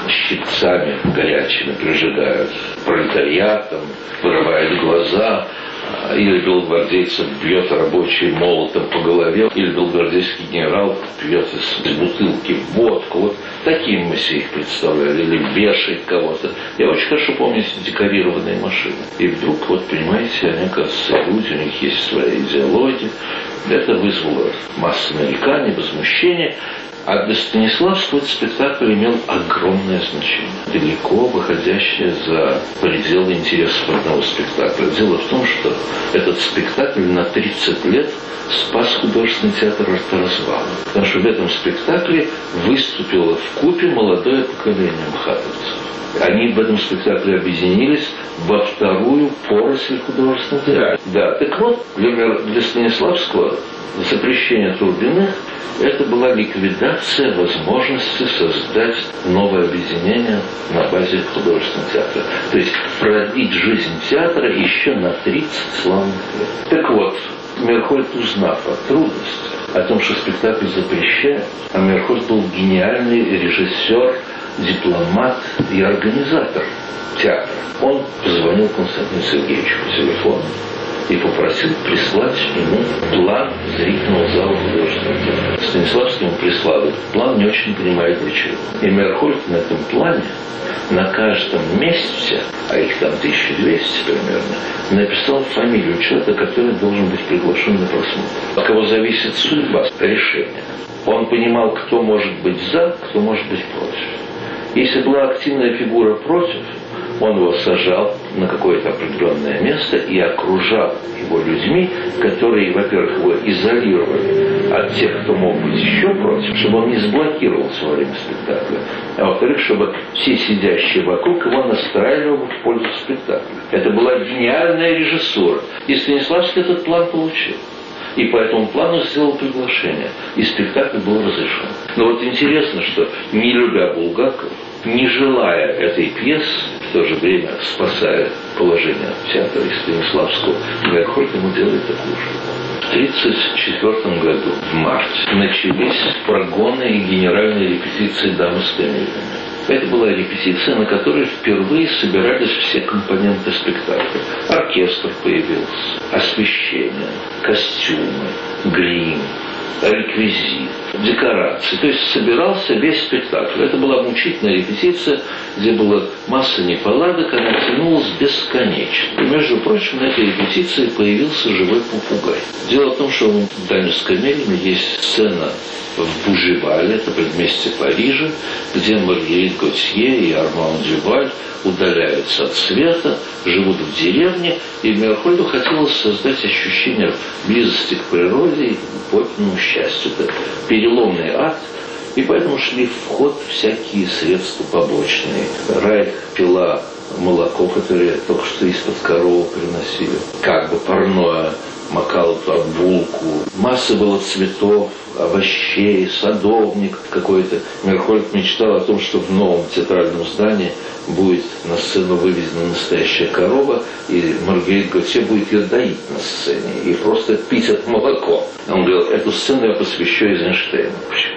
щипцами горячими прижигают пролетариатом, вырывают глаза, или белогвардейцев бьет рабочий молотом по голове, или белогвардейский генерал пьет из бутылки водку. Вот таким мы себе их представляли, или вешает кого-то. Я очень хорошо помню эти декорированные машины. И вдруг, вот понимаете, они, оказывается, люди, у них есть своя идеология. Это вызвало массу нареканий, возмущения. А для Станиславского этот спектакль имел огромное значение, далеко выходящее за пределы интересов одного спектакля. Дело в том, что этот спектакль на тридцать лет спас художественный театр от развала. Потому что в этом спектакле выступило вкупе молодое поколение мхатовцев. Они в этом спектакле объединились во вторую поросль художественного театра. Да, так вот, для, для Станиславского запрещение Турбиных — это была ликвидация возможности создать новое объединение на базе художественного театра. То есть продлить жизнь театра еще на тридцать славных лет. Так вот, Мейерхольд, узнав о трудностях, о том, что спектакль запрещает, а Мейерхольд был гениальный режиссер, дипломат и организатор театра. Он позвонил Константину Сергеевичу по телефону и попросил прислать ему план зрительного зала художественного театра. Станиславский ему прислал этот план, не очень понимает для чего. И Мейерхольд на этом плане на каждом месте, а их там тысяча двести примерно, написал фамилию человека, который должен быть приглашен на просмотр. От кого зависит судьба, решение. Он понимал, кто может быть за, кто может быть против. Если была активная фигура против, он его сажал на какое-то определенное место и окружал его людьми, которые, во-первых, его изолировали от тех, кто мог быть еще против, чтобы он не заблокировался во время спектакля, а во-вторых, чтобы все сидящие вокруг его настраивали в пользу спектакля. Это была гениальная режиссура. И Станиславский этот план получил. И по этому плану сделал приглашение. И спектакль был разрешен. Но вот интересно, что не любя Булгакова, не желая этой пьесы, в то же время спасая положение театра и Станиславского, Мейерхольд ему делает такую же. В тысяча девятьсот тридцать четвёртом году, в марте, начались прогоны и генеральные репетиции «Дамы с камелиями». Это была репетиция, на которой впервые собирались все компоненты спектакля. Оркестр появился, освещение, костюмы, грим, реквизит, декорации. То есть собирался весь спектакль. Это была мучительная репетиция, где была масса неполадок, она тянулась бесконечно. И, между прочим, на этой репетиции появился живой попугай. Дело в том, что в «Даме с камелиями» есть сцена в Бужевале, это предместье Парижа, где Маргерит Готье и Арман Дюваль удаляются от света, живут в деревне, и Мейерхольду хотелось создать ощущение близости к природе и подлинному счастью. Это переломный акт, и поэтому шли в ход всякие средства побочные. Райх, пила, молоко, которое только что из-под коровы приносили, как бы парное, макал туда булку. Масса было цветов, овощей, садовник какой-то. Мейерхольд мечтал о том, что в новом театральном здании будет на сцену выведена настоящая корова, и Маргерит Готье будет ее доить на сцене и просто пить это молоко. Он говорил, эту сцену я посвящу Эйзенштейну.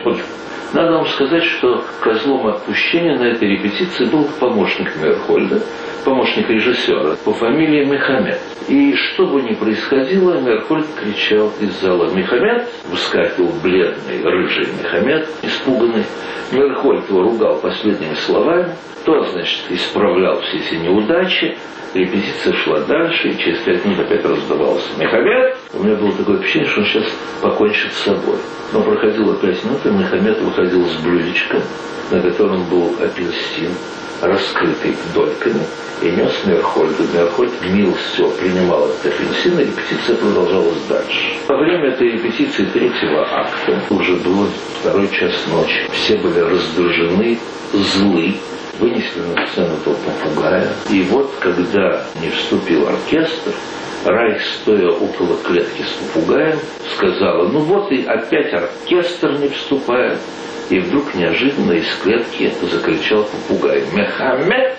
Надо вам сказать, что козлом отпущения на этой репетиции был помощник Мейерхольда, помощник режиссера по фамилии Мехамед. И что бы ни происходило, Мейерхольд кричал из зала «Мехамед!», выскакивал бледный, рыжий Мехамед, испуганный. Мейерхольд его ругал последними словами, то, значит, исправлял все эти неудачи. Репетиция шла дальше, и через пять минут опять раздавался «Мехамед!». У меня было такое впечатление, что он сейчас покончит с собой. Но проходило пять минут, и Мехамед выходил с блюдечком, на котором был апельсин, раскрытый дольками, и нес Мейерхольду. Мейерхольд милостиво принимал этот апельсин, и репетиция продолжалась дальше. Во время этой репетиции третьего акта уже было второй час ночи. Все были раздражены, злы, вынесли на сцену этого попугая. И вот, когда не вступил оркестр, Райх, стоя около клетки с попугаем, сказала: ну вот и опять оркестр не вступает. И вдруг неожиданно из клетки закричал попугай: «Мехамед!»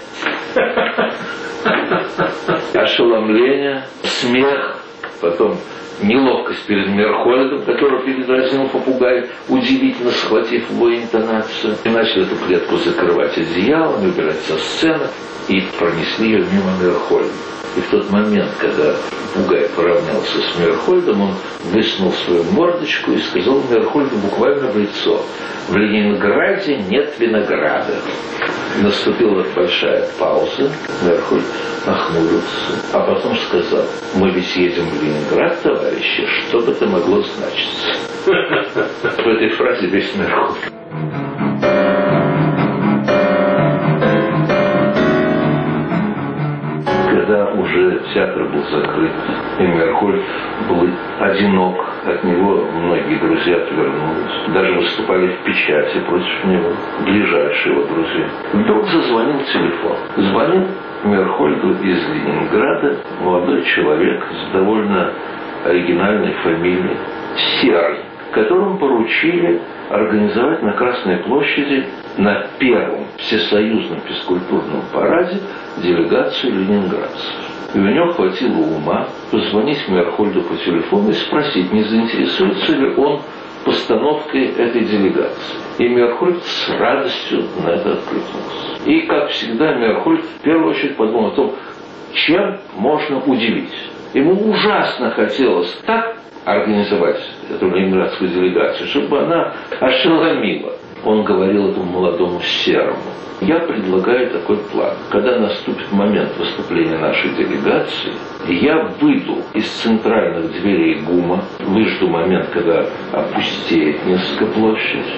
Ошеломление, смех, потом неловкость перед Мейерхольдом, которого передразнил попугай, удивительно схватив его интонацию. И начали эту клетку закрывать одеялом, убирать со сцены, и пронесли ее мимо Мейерхольда. И в тот момент, когда попугай поравнялся с Мейерхольдом, он высунул свою мордочку и сказал Мейерхольду буквально в лицо: «В Ленинграде нет винограда». Наступила большая пауза. Мейерхольд нахмурился, а потом сказал: «Мы ведь едем в Ленинград, товарищи, что бы это могло значить?» В этой фразе весь Мейерхольд. Когда уже театр был закрыт, и Мейерхольд был одинок, от него многие друзья отвернулись, даже выступали в печати против него, ближайшие его друзья. Вдруг зазвонил телефон. Звонил Мейерхольду из Ленинграда молодой человек с довольно оригинальной фамилией Серый, которому поручили организовать на Красной площади на первом всесоюзном физкультурном параде делегацию ленинградцев. И у него хватило ума позвонить Мейерхольду по телефону и спросить, не заинтересуется ли он постановкой этой делегации. И Мейерхольд с радостью на это откликнулся. И, как всегда, Мейерхольд в первую очередь подумал о том, чем можно удивить. Ему ужасно хотелось так организовать эту ленинградскую делегацию, чтобы она ошеломила. Он говорил этому молодому Серому: я предлагаю такой план. Когда наступит момент выступления нашей делегации, я выйду из центральных дверей ГУМа, выжду момент, когда опустеет несколько площадь,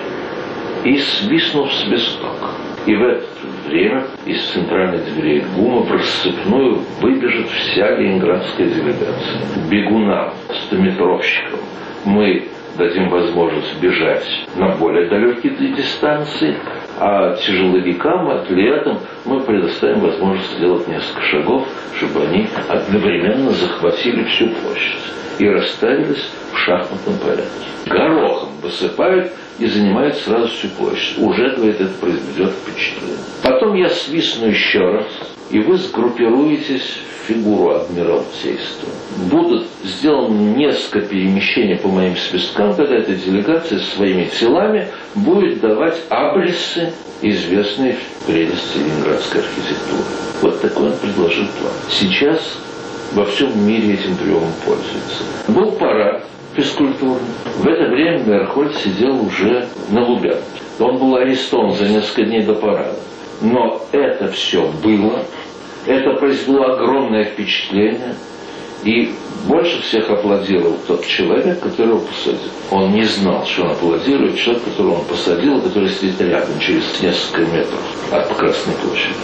и свистну в свисток. И в это время из центральных дверей ГУМа в рассыпную выбежит вся ленинградская делегация. Бегунам, стометровщикам мы дадим возможность бежать на более далекие дистанции, а тяжеловикам, атлетам мы предоставим возможность сделать несколько шагов, чтобы они одновременно захватили всю площадь и расставились в шахматном порядке. Горохом высыпают и занимают сразу всю площадь. Уже, говорит, это произведет впечатление. Потом я свистну еще раз, и вы сгруппируетесь в фигуру Адмиралтейства. Будут сделаны несколько перемещений по моим свисткам, когда эта делегация своими телами будет давать абриссы, известные в прелести ленинградской архитектуры. Вот такой он предложил план. Сейчас во всем мире этим приемом пользуется. Был парад физкультурный. В это время Мейерхольд сидел уже на Лубянке. Он был арестован за несколько дней до парада. Но это все было. Это произвело огромное впечатление. И больше всех аплодировал тот человек, которого посадил. Он не знал, что он аплодирует человек, которого он посадил, который сидит рядом, через несколько метров от Красной площади.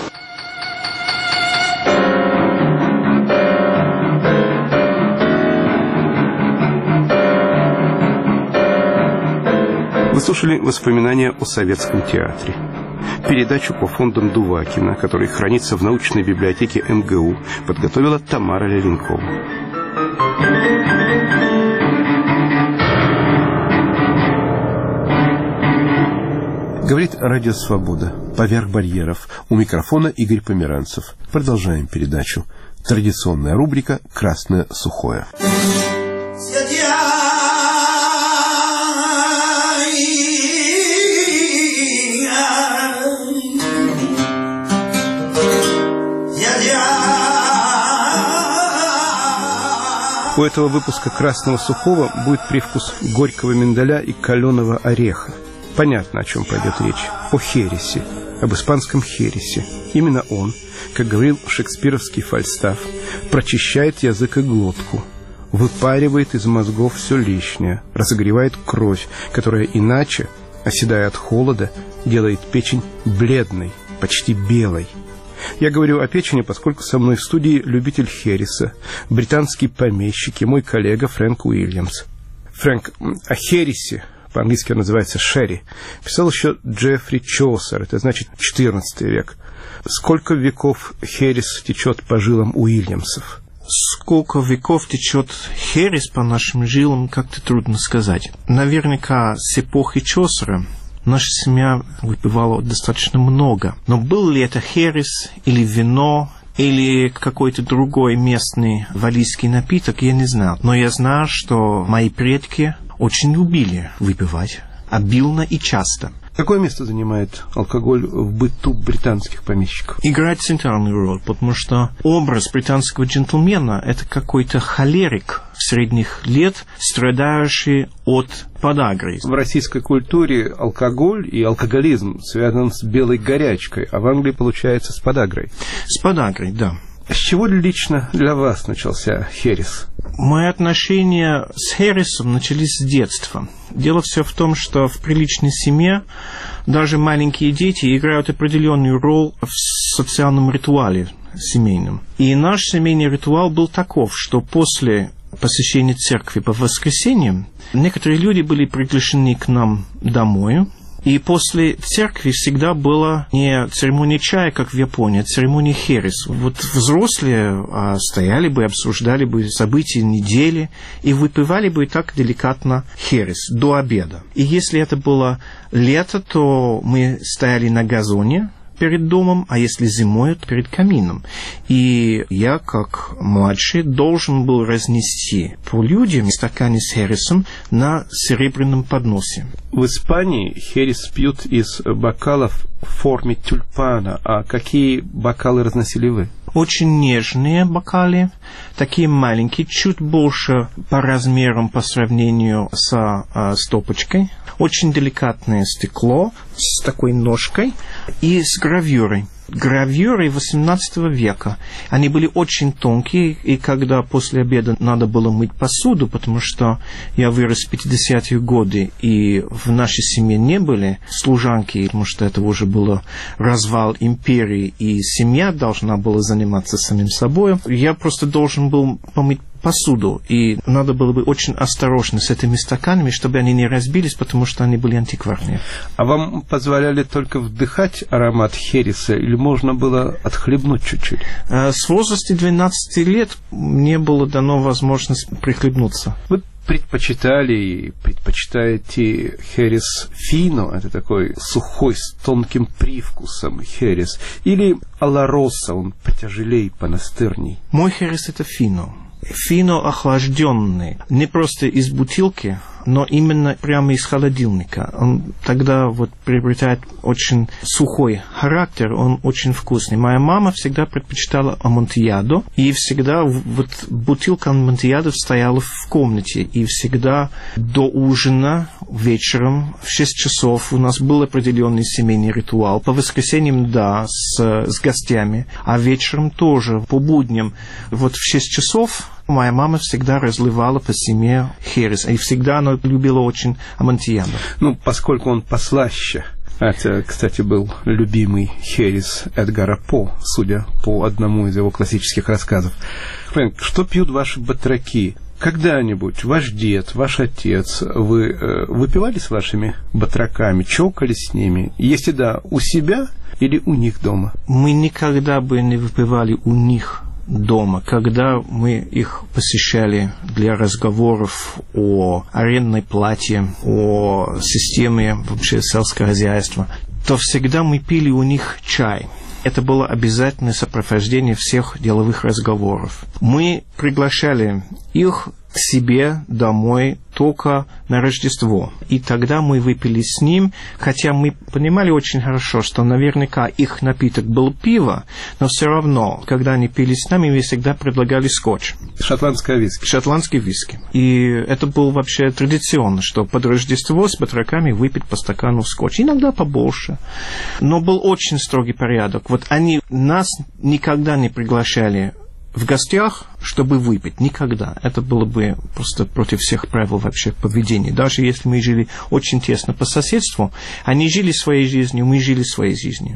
Вы слушали воспоминания о советском театре. Передачу по фондам Дувакина, который хранится в научной библиотеке эм гэ у, подготовила Тамара Леленкова. Говорит Радио Свобода. Поверх барьеров. У микрофона Игорь Померанцев. Продолжаем передачу. Традиционная рубрика «Красное сухое». У этого выпуска «Красного сухого» будет привкус горького миндаля и каленого ореха. Понятно, о чем пойдет речь. О хересе, об испанском хересе. Именно он, как говорил шекспировский Фальстаф, прочищает язык и глотку, выпаривает из мозгов все лишнее, разогревает кровь, которая иначе, оседая от холода, делает печень бледной, почти белой. Я говорю о печени, поскольку со мной в студии любитель хереса, британский помещик и мой коллега Фрэнк Уильямс. Фрэнк, о хересе, по-английски он называется шерри, писал еще Джеффри Чосер, это значит четырнадцатый век. Сколько веков херес течет по жилам Уильямсов? Сколько веков течет херес по нашим жилам, как-то трудно сказать. Наверняка с эпохи Чосера наша семья выпивала достаточно много. Но был ли это херес или вино, или какой-то другой местный валлийский напиток, я не знал. Но я знаю, что мои предки очень любили выпивать, обильно и часто. Какое место занимает алкоголь в быту британских помещиков? Играет центральную роль, потому что образ британского джентльмена – это какой-то холерик средних лет, страдающий от подагры. В российской культуре алкоголь и алкоголизм связан с белой горячкой, а в Англии, получается, с подагрой. С подагрой, да. С чего лично для вас начался херес? Мои отношения с хересом начались с детства. Дело все в том, что в приличной семье даже маленькие дети играют определенную роль в социальном ритуале семейном. И наш семейный ритуал был таков, что после посещения церкви по воскресеньям некоторые люди были приглашены к нам домой. И после церкви всегда была не церемония чая, как в Японии, а церемония херес. Вот взрослые а, стояли бы, обсуждали бы события недели и выпивали бы так деликатно херес до обеда. И если это было лето, то мы стояли на газоне перед домом, а если зимой, то перед камином. И я, как младший, должен был разнести по людям стаканы с хересом на серебряном подносе. В Испании херес пьют из бокалов в форме тюльпана. А какие бокалы разносили вы? Очень нежные бокалы, такие маленькие, чуть больше по размерам по сравнению с а, стопочкой. Очень деликатное стекло с такой ножкой и с гравюрой. Гравюры восемнадцатого века. Они были очень тонкие, и когда после обеда надо было мыть посуду, потому что я вырос в пятидесятые годы, и в нашей семье не были служанки, потому что это уже был развал империи, и семья должна была заниматься самим собой. Я просто должен был помыть посуду, и надо было бы очень осторожно с этими стаканами, чтобы они не разбились, потому что они были антикварные. А вам позволяли только вдыхать аромат хереса, или можно было отхлебнуть чуть-чуть? С возраста двенадцати лет мне было дано возможность прихлебнуться. Вы предпочитали и предпочитаете херес фино, это такой сухой с тонким привкусом херес, или алароса, он потяжелей, понастырней? Мой херес – это фино. Фино охлажденный, не просто из бутылки, но именно прямо из холодильника. Он тогда вот приобретает очень сухой характер, он очень вкусный. Моя мама всегда предпочитала амонтьядо, и всегда вот бутылка амонтьядо стояла в комнате, и всегда до ужина вечером в шесть часов у нас был определенный семейный ритуал. По воскресеньям, да, с, с гостями, а вечером тоже, по будням. Вот в шесть часов моя мама всегда разливала по семье херес, и всегда она любила очень амонтьядо. Ну, поскольку он послаще. Это, кстати, был любимый херес Эдгара По, судя по одному из его классических рассказов. Фрэнк, что пьют ваши батраки? Когда-нибудь ваш дед, ваш отец, вы э, выпивали с вашими батраками, чокались с ними? Если да, у себя или у них дома? Мы никогда бы не выпивали у них дома, когда мы их посещали для разговоров о арендной плате, о системе вообще сельского хозяйства, то всегда мы пили у них чай. Это было обязательное сопровождение всех деловых разговоров. Мы приглашали их к себе домой только на Рождество. И тогда мы выпили с ним, хотя мы понимали очень хорошо, что наверняка их напиток был пиво, но все равно, когда они пили с нами, мы всегда предлагали скотч. Шотландское виски. Шотландский виски. И это было вообще традиционно, что под Рождество с батраками выпить по стакану скотч. Иногда побольше. Но был очень строгий порядок. Вот они нас никогда не приглашали в гостях, чтобы выпить. Никогда. Это было бы просто против всех правил вообще поведения. Даже если мы жили очень тесно по соседству, они жили своей жизнью, мы жили своей жизнью.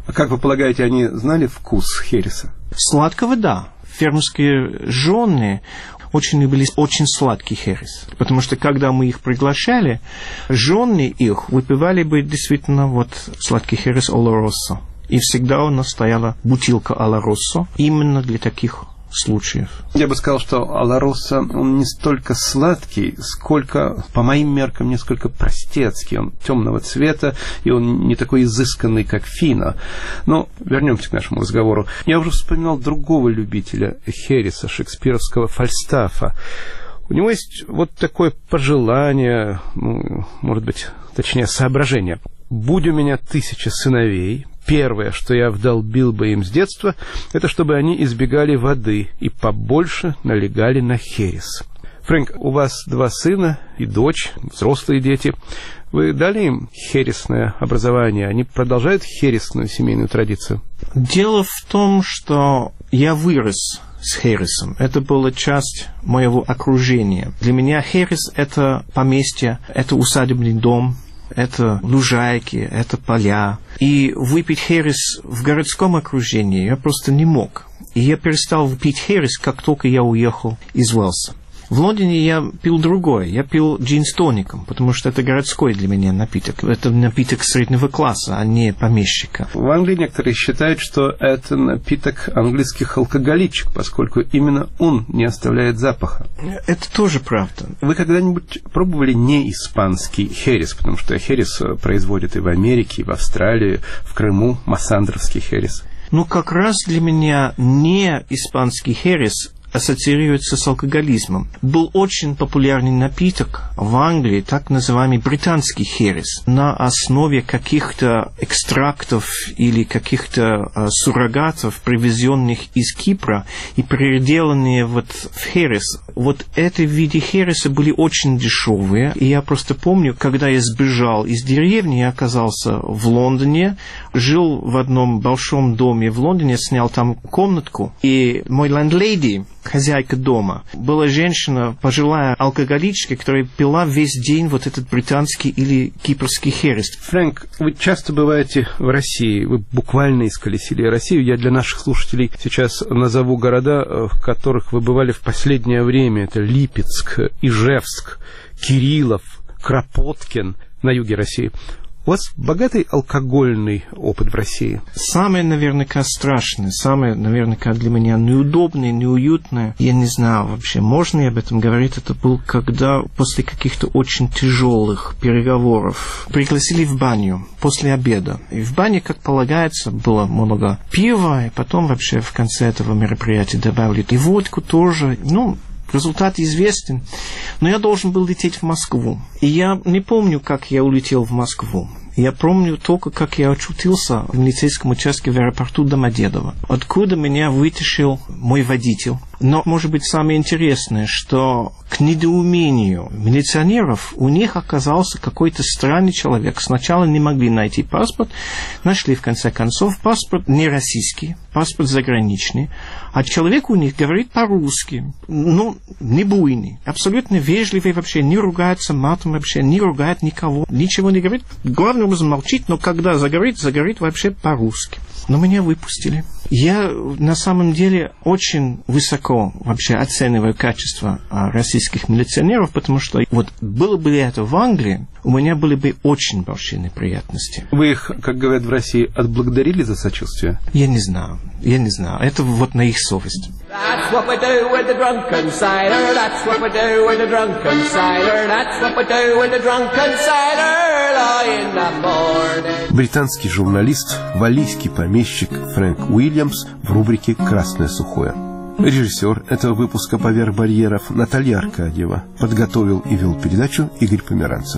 А как вы полагаете, они знали вкус хереса? Сладкого, да. Фермерские жены очень любили очень сладкий херес. Потому что, когда мы их приглашали, жены их выпивали бы действительно вот сладкий херес Олороссо. И всегда у нас стояла бутылка Олороссо именно для таких случаев. Я бы сказал, что Олороссо, он не столько сладкий, сколько, по моим меркам, несколько простецкий. Он темного цвета, и он не такой изысканный, как Фино. Но вернемся к нашему разговору. Я уже вспоминал другого любителя хереса, шекспировского Фальстафа. У него есть вот такое пожелание, ну, может быть, точнее, соображение. «Будь у меня тысяча сыновей, первое, что я вдолбил бы им с детства, это чтобы они избегали воды и побольше налегали на херес». Фрэнк, у вас два сына и дочь, взрослые дети. Вы дали им хересное образование? Они продолжают хересную семейную традицию? Дело в том, что я вырос с хересом. Это была часть моего окружения. Для меня херес – это поместье, это усадебный дом, это лужайки, это поля. И выпить херес в городском окружении я просто не мог. И я перестал пить херес, как только я уехал из Уэльса. В Лондоне я пил другое. Я пил джин с тоником, потому что это городской для меня напиток. Это напиток среднего класса, а не помещика. В Англии некоторые считают, что это напиток английских алкоголичек, поскольку именно он не оставляет запаха. Это тоже правда. Вы когда-нибудь пробовали не испанский херес? Потому что херес производят и в Америке, и в Австралии, в Крыму, массандровский херес. Ну, как раз для меня не испанский херес ассоциируется с алкоголизмом. Был очень популярный напиток в Англии, так называемый британский херес, на основе каких-то экстрактов или каких-то э, суррогатов, привезенных из Кипра и переделанные вот в херес. Вот эти виды хереса были очень дешевые. И я просто помню, когда я сбежал из деревни, я оказался в Лондоне, жил в одном большом доме в Лондоне, снял там комнатку, и мой лендлейди, хозяйка дома, была женщина, пожилая алкоголичка, которая пила весь день вот этот британский или кипрский херес. Фрэнк, вы часто бываете в России, вы буквально исколесили Россию. Я для наших слушателей сейчас назову города, в которых вы бывали в последнее время. Это Липецк, Ижевск, Кириллов, Кропоткин на юге России. У вас богатый алкогольный опыт в России? Самое, наверняка, страшное, самое, наверняка, для меня неудобное, неуютное, я не знаю вообще, можно ли об этом говорить, это был, когда после каких-то очень тяжелых переговоров пригласили в баню после обеда. И в бане, как полагается, было много пива, и потом вообще в конце этого мероприятия добавили и водку тоже, ну... Результат известен, но я должен был лететь в Москву. И я не помню, как я улетел в Москву. Я помню только, как я очутился в милицейском участке в аэропорту Домодедово, откуда меня вытащил мой водитель. Но, может быть, самое интересное, что к недоумению милиционеров у них оказался какой-то странный человек. Сначала не могли найти паспорт, нашли в конце концов паспорт не российский, паспорт заграничный, а человек у них говорит по-русски, ну, не буйный, абсолютно вежливый вообще, не ругается матом вообще, не ругает никого, ничего не говорит, главным образом молчит, но когда заговорит, заговорит вообще по-русски. Но меня выпустили. Я на самом деле очень высоко вообще оцениваю качество а, российских милиционеров, потому что вот было бы это в Англии, у меня были бы очень большие неприятности. Вы их, как говорят в России, отблагодарили за сочувствие? Я не знаю, я не знаю. Это вот на их совесть. That's what we do with the drunken sailor. That's what we do with the drunken sailor. That's what we do with the drunken sailor. Lie in the morning. Британский журналист, валлийский помещик Фрэнк Уильямс в рубрике «Красное сухое». Режиссер этого выпуска «Поверх барьеров» Наталья Аркадьева. Подготовил и вел передачу Игорь Померанцев.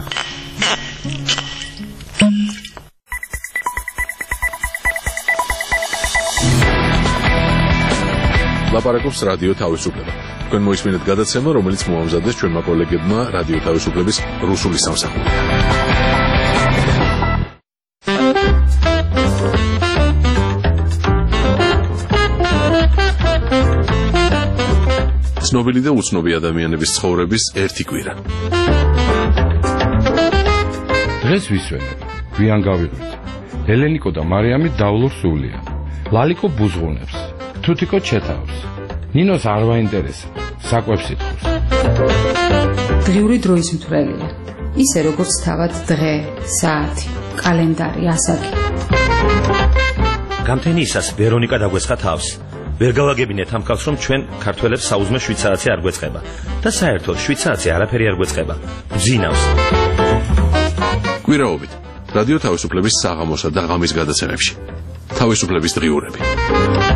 ლაპარაკობს რადიო თავისუფლება. თქვენ მოისმინეთ გადაცემა, რომელიც მოამზადეს ჩვენმა კოლეგებმა რადიო თავისუფლების რუსული სამსახურიდან. ცნობილი და უცნობი ადამიანების ცხოვრების ერთი კვირა. დღეს ვისვენებ, გვიან გავიღვიძე. ელენიკო და მარიამი დავლურ სულია. ლალიკო ბუზღუნებს, თუთიკო ჩეთავს. ნინოს არ ვაინტერესებს, საკვებს იტყვის. დღიური დროის მთვრელია. ისე როგორც თავად დღე, საათი, კალენდარი, ასაკი. გამთენიისას ვერონიკა დაგვეცხა თავს. ვერ გავაგებინეთ ამ ხალხს, რომ ჩვენ ქართველებს საუზმე შვიცარაცი არ გვეწყება და საერთოდ შვიცარაცი არაფერი არ გვეწყება. ბძინავს. კვირაობით რადიო თავისუფლების საღამოსა და ღამის გადაცემებში თავისუფლების დღიურები.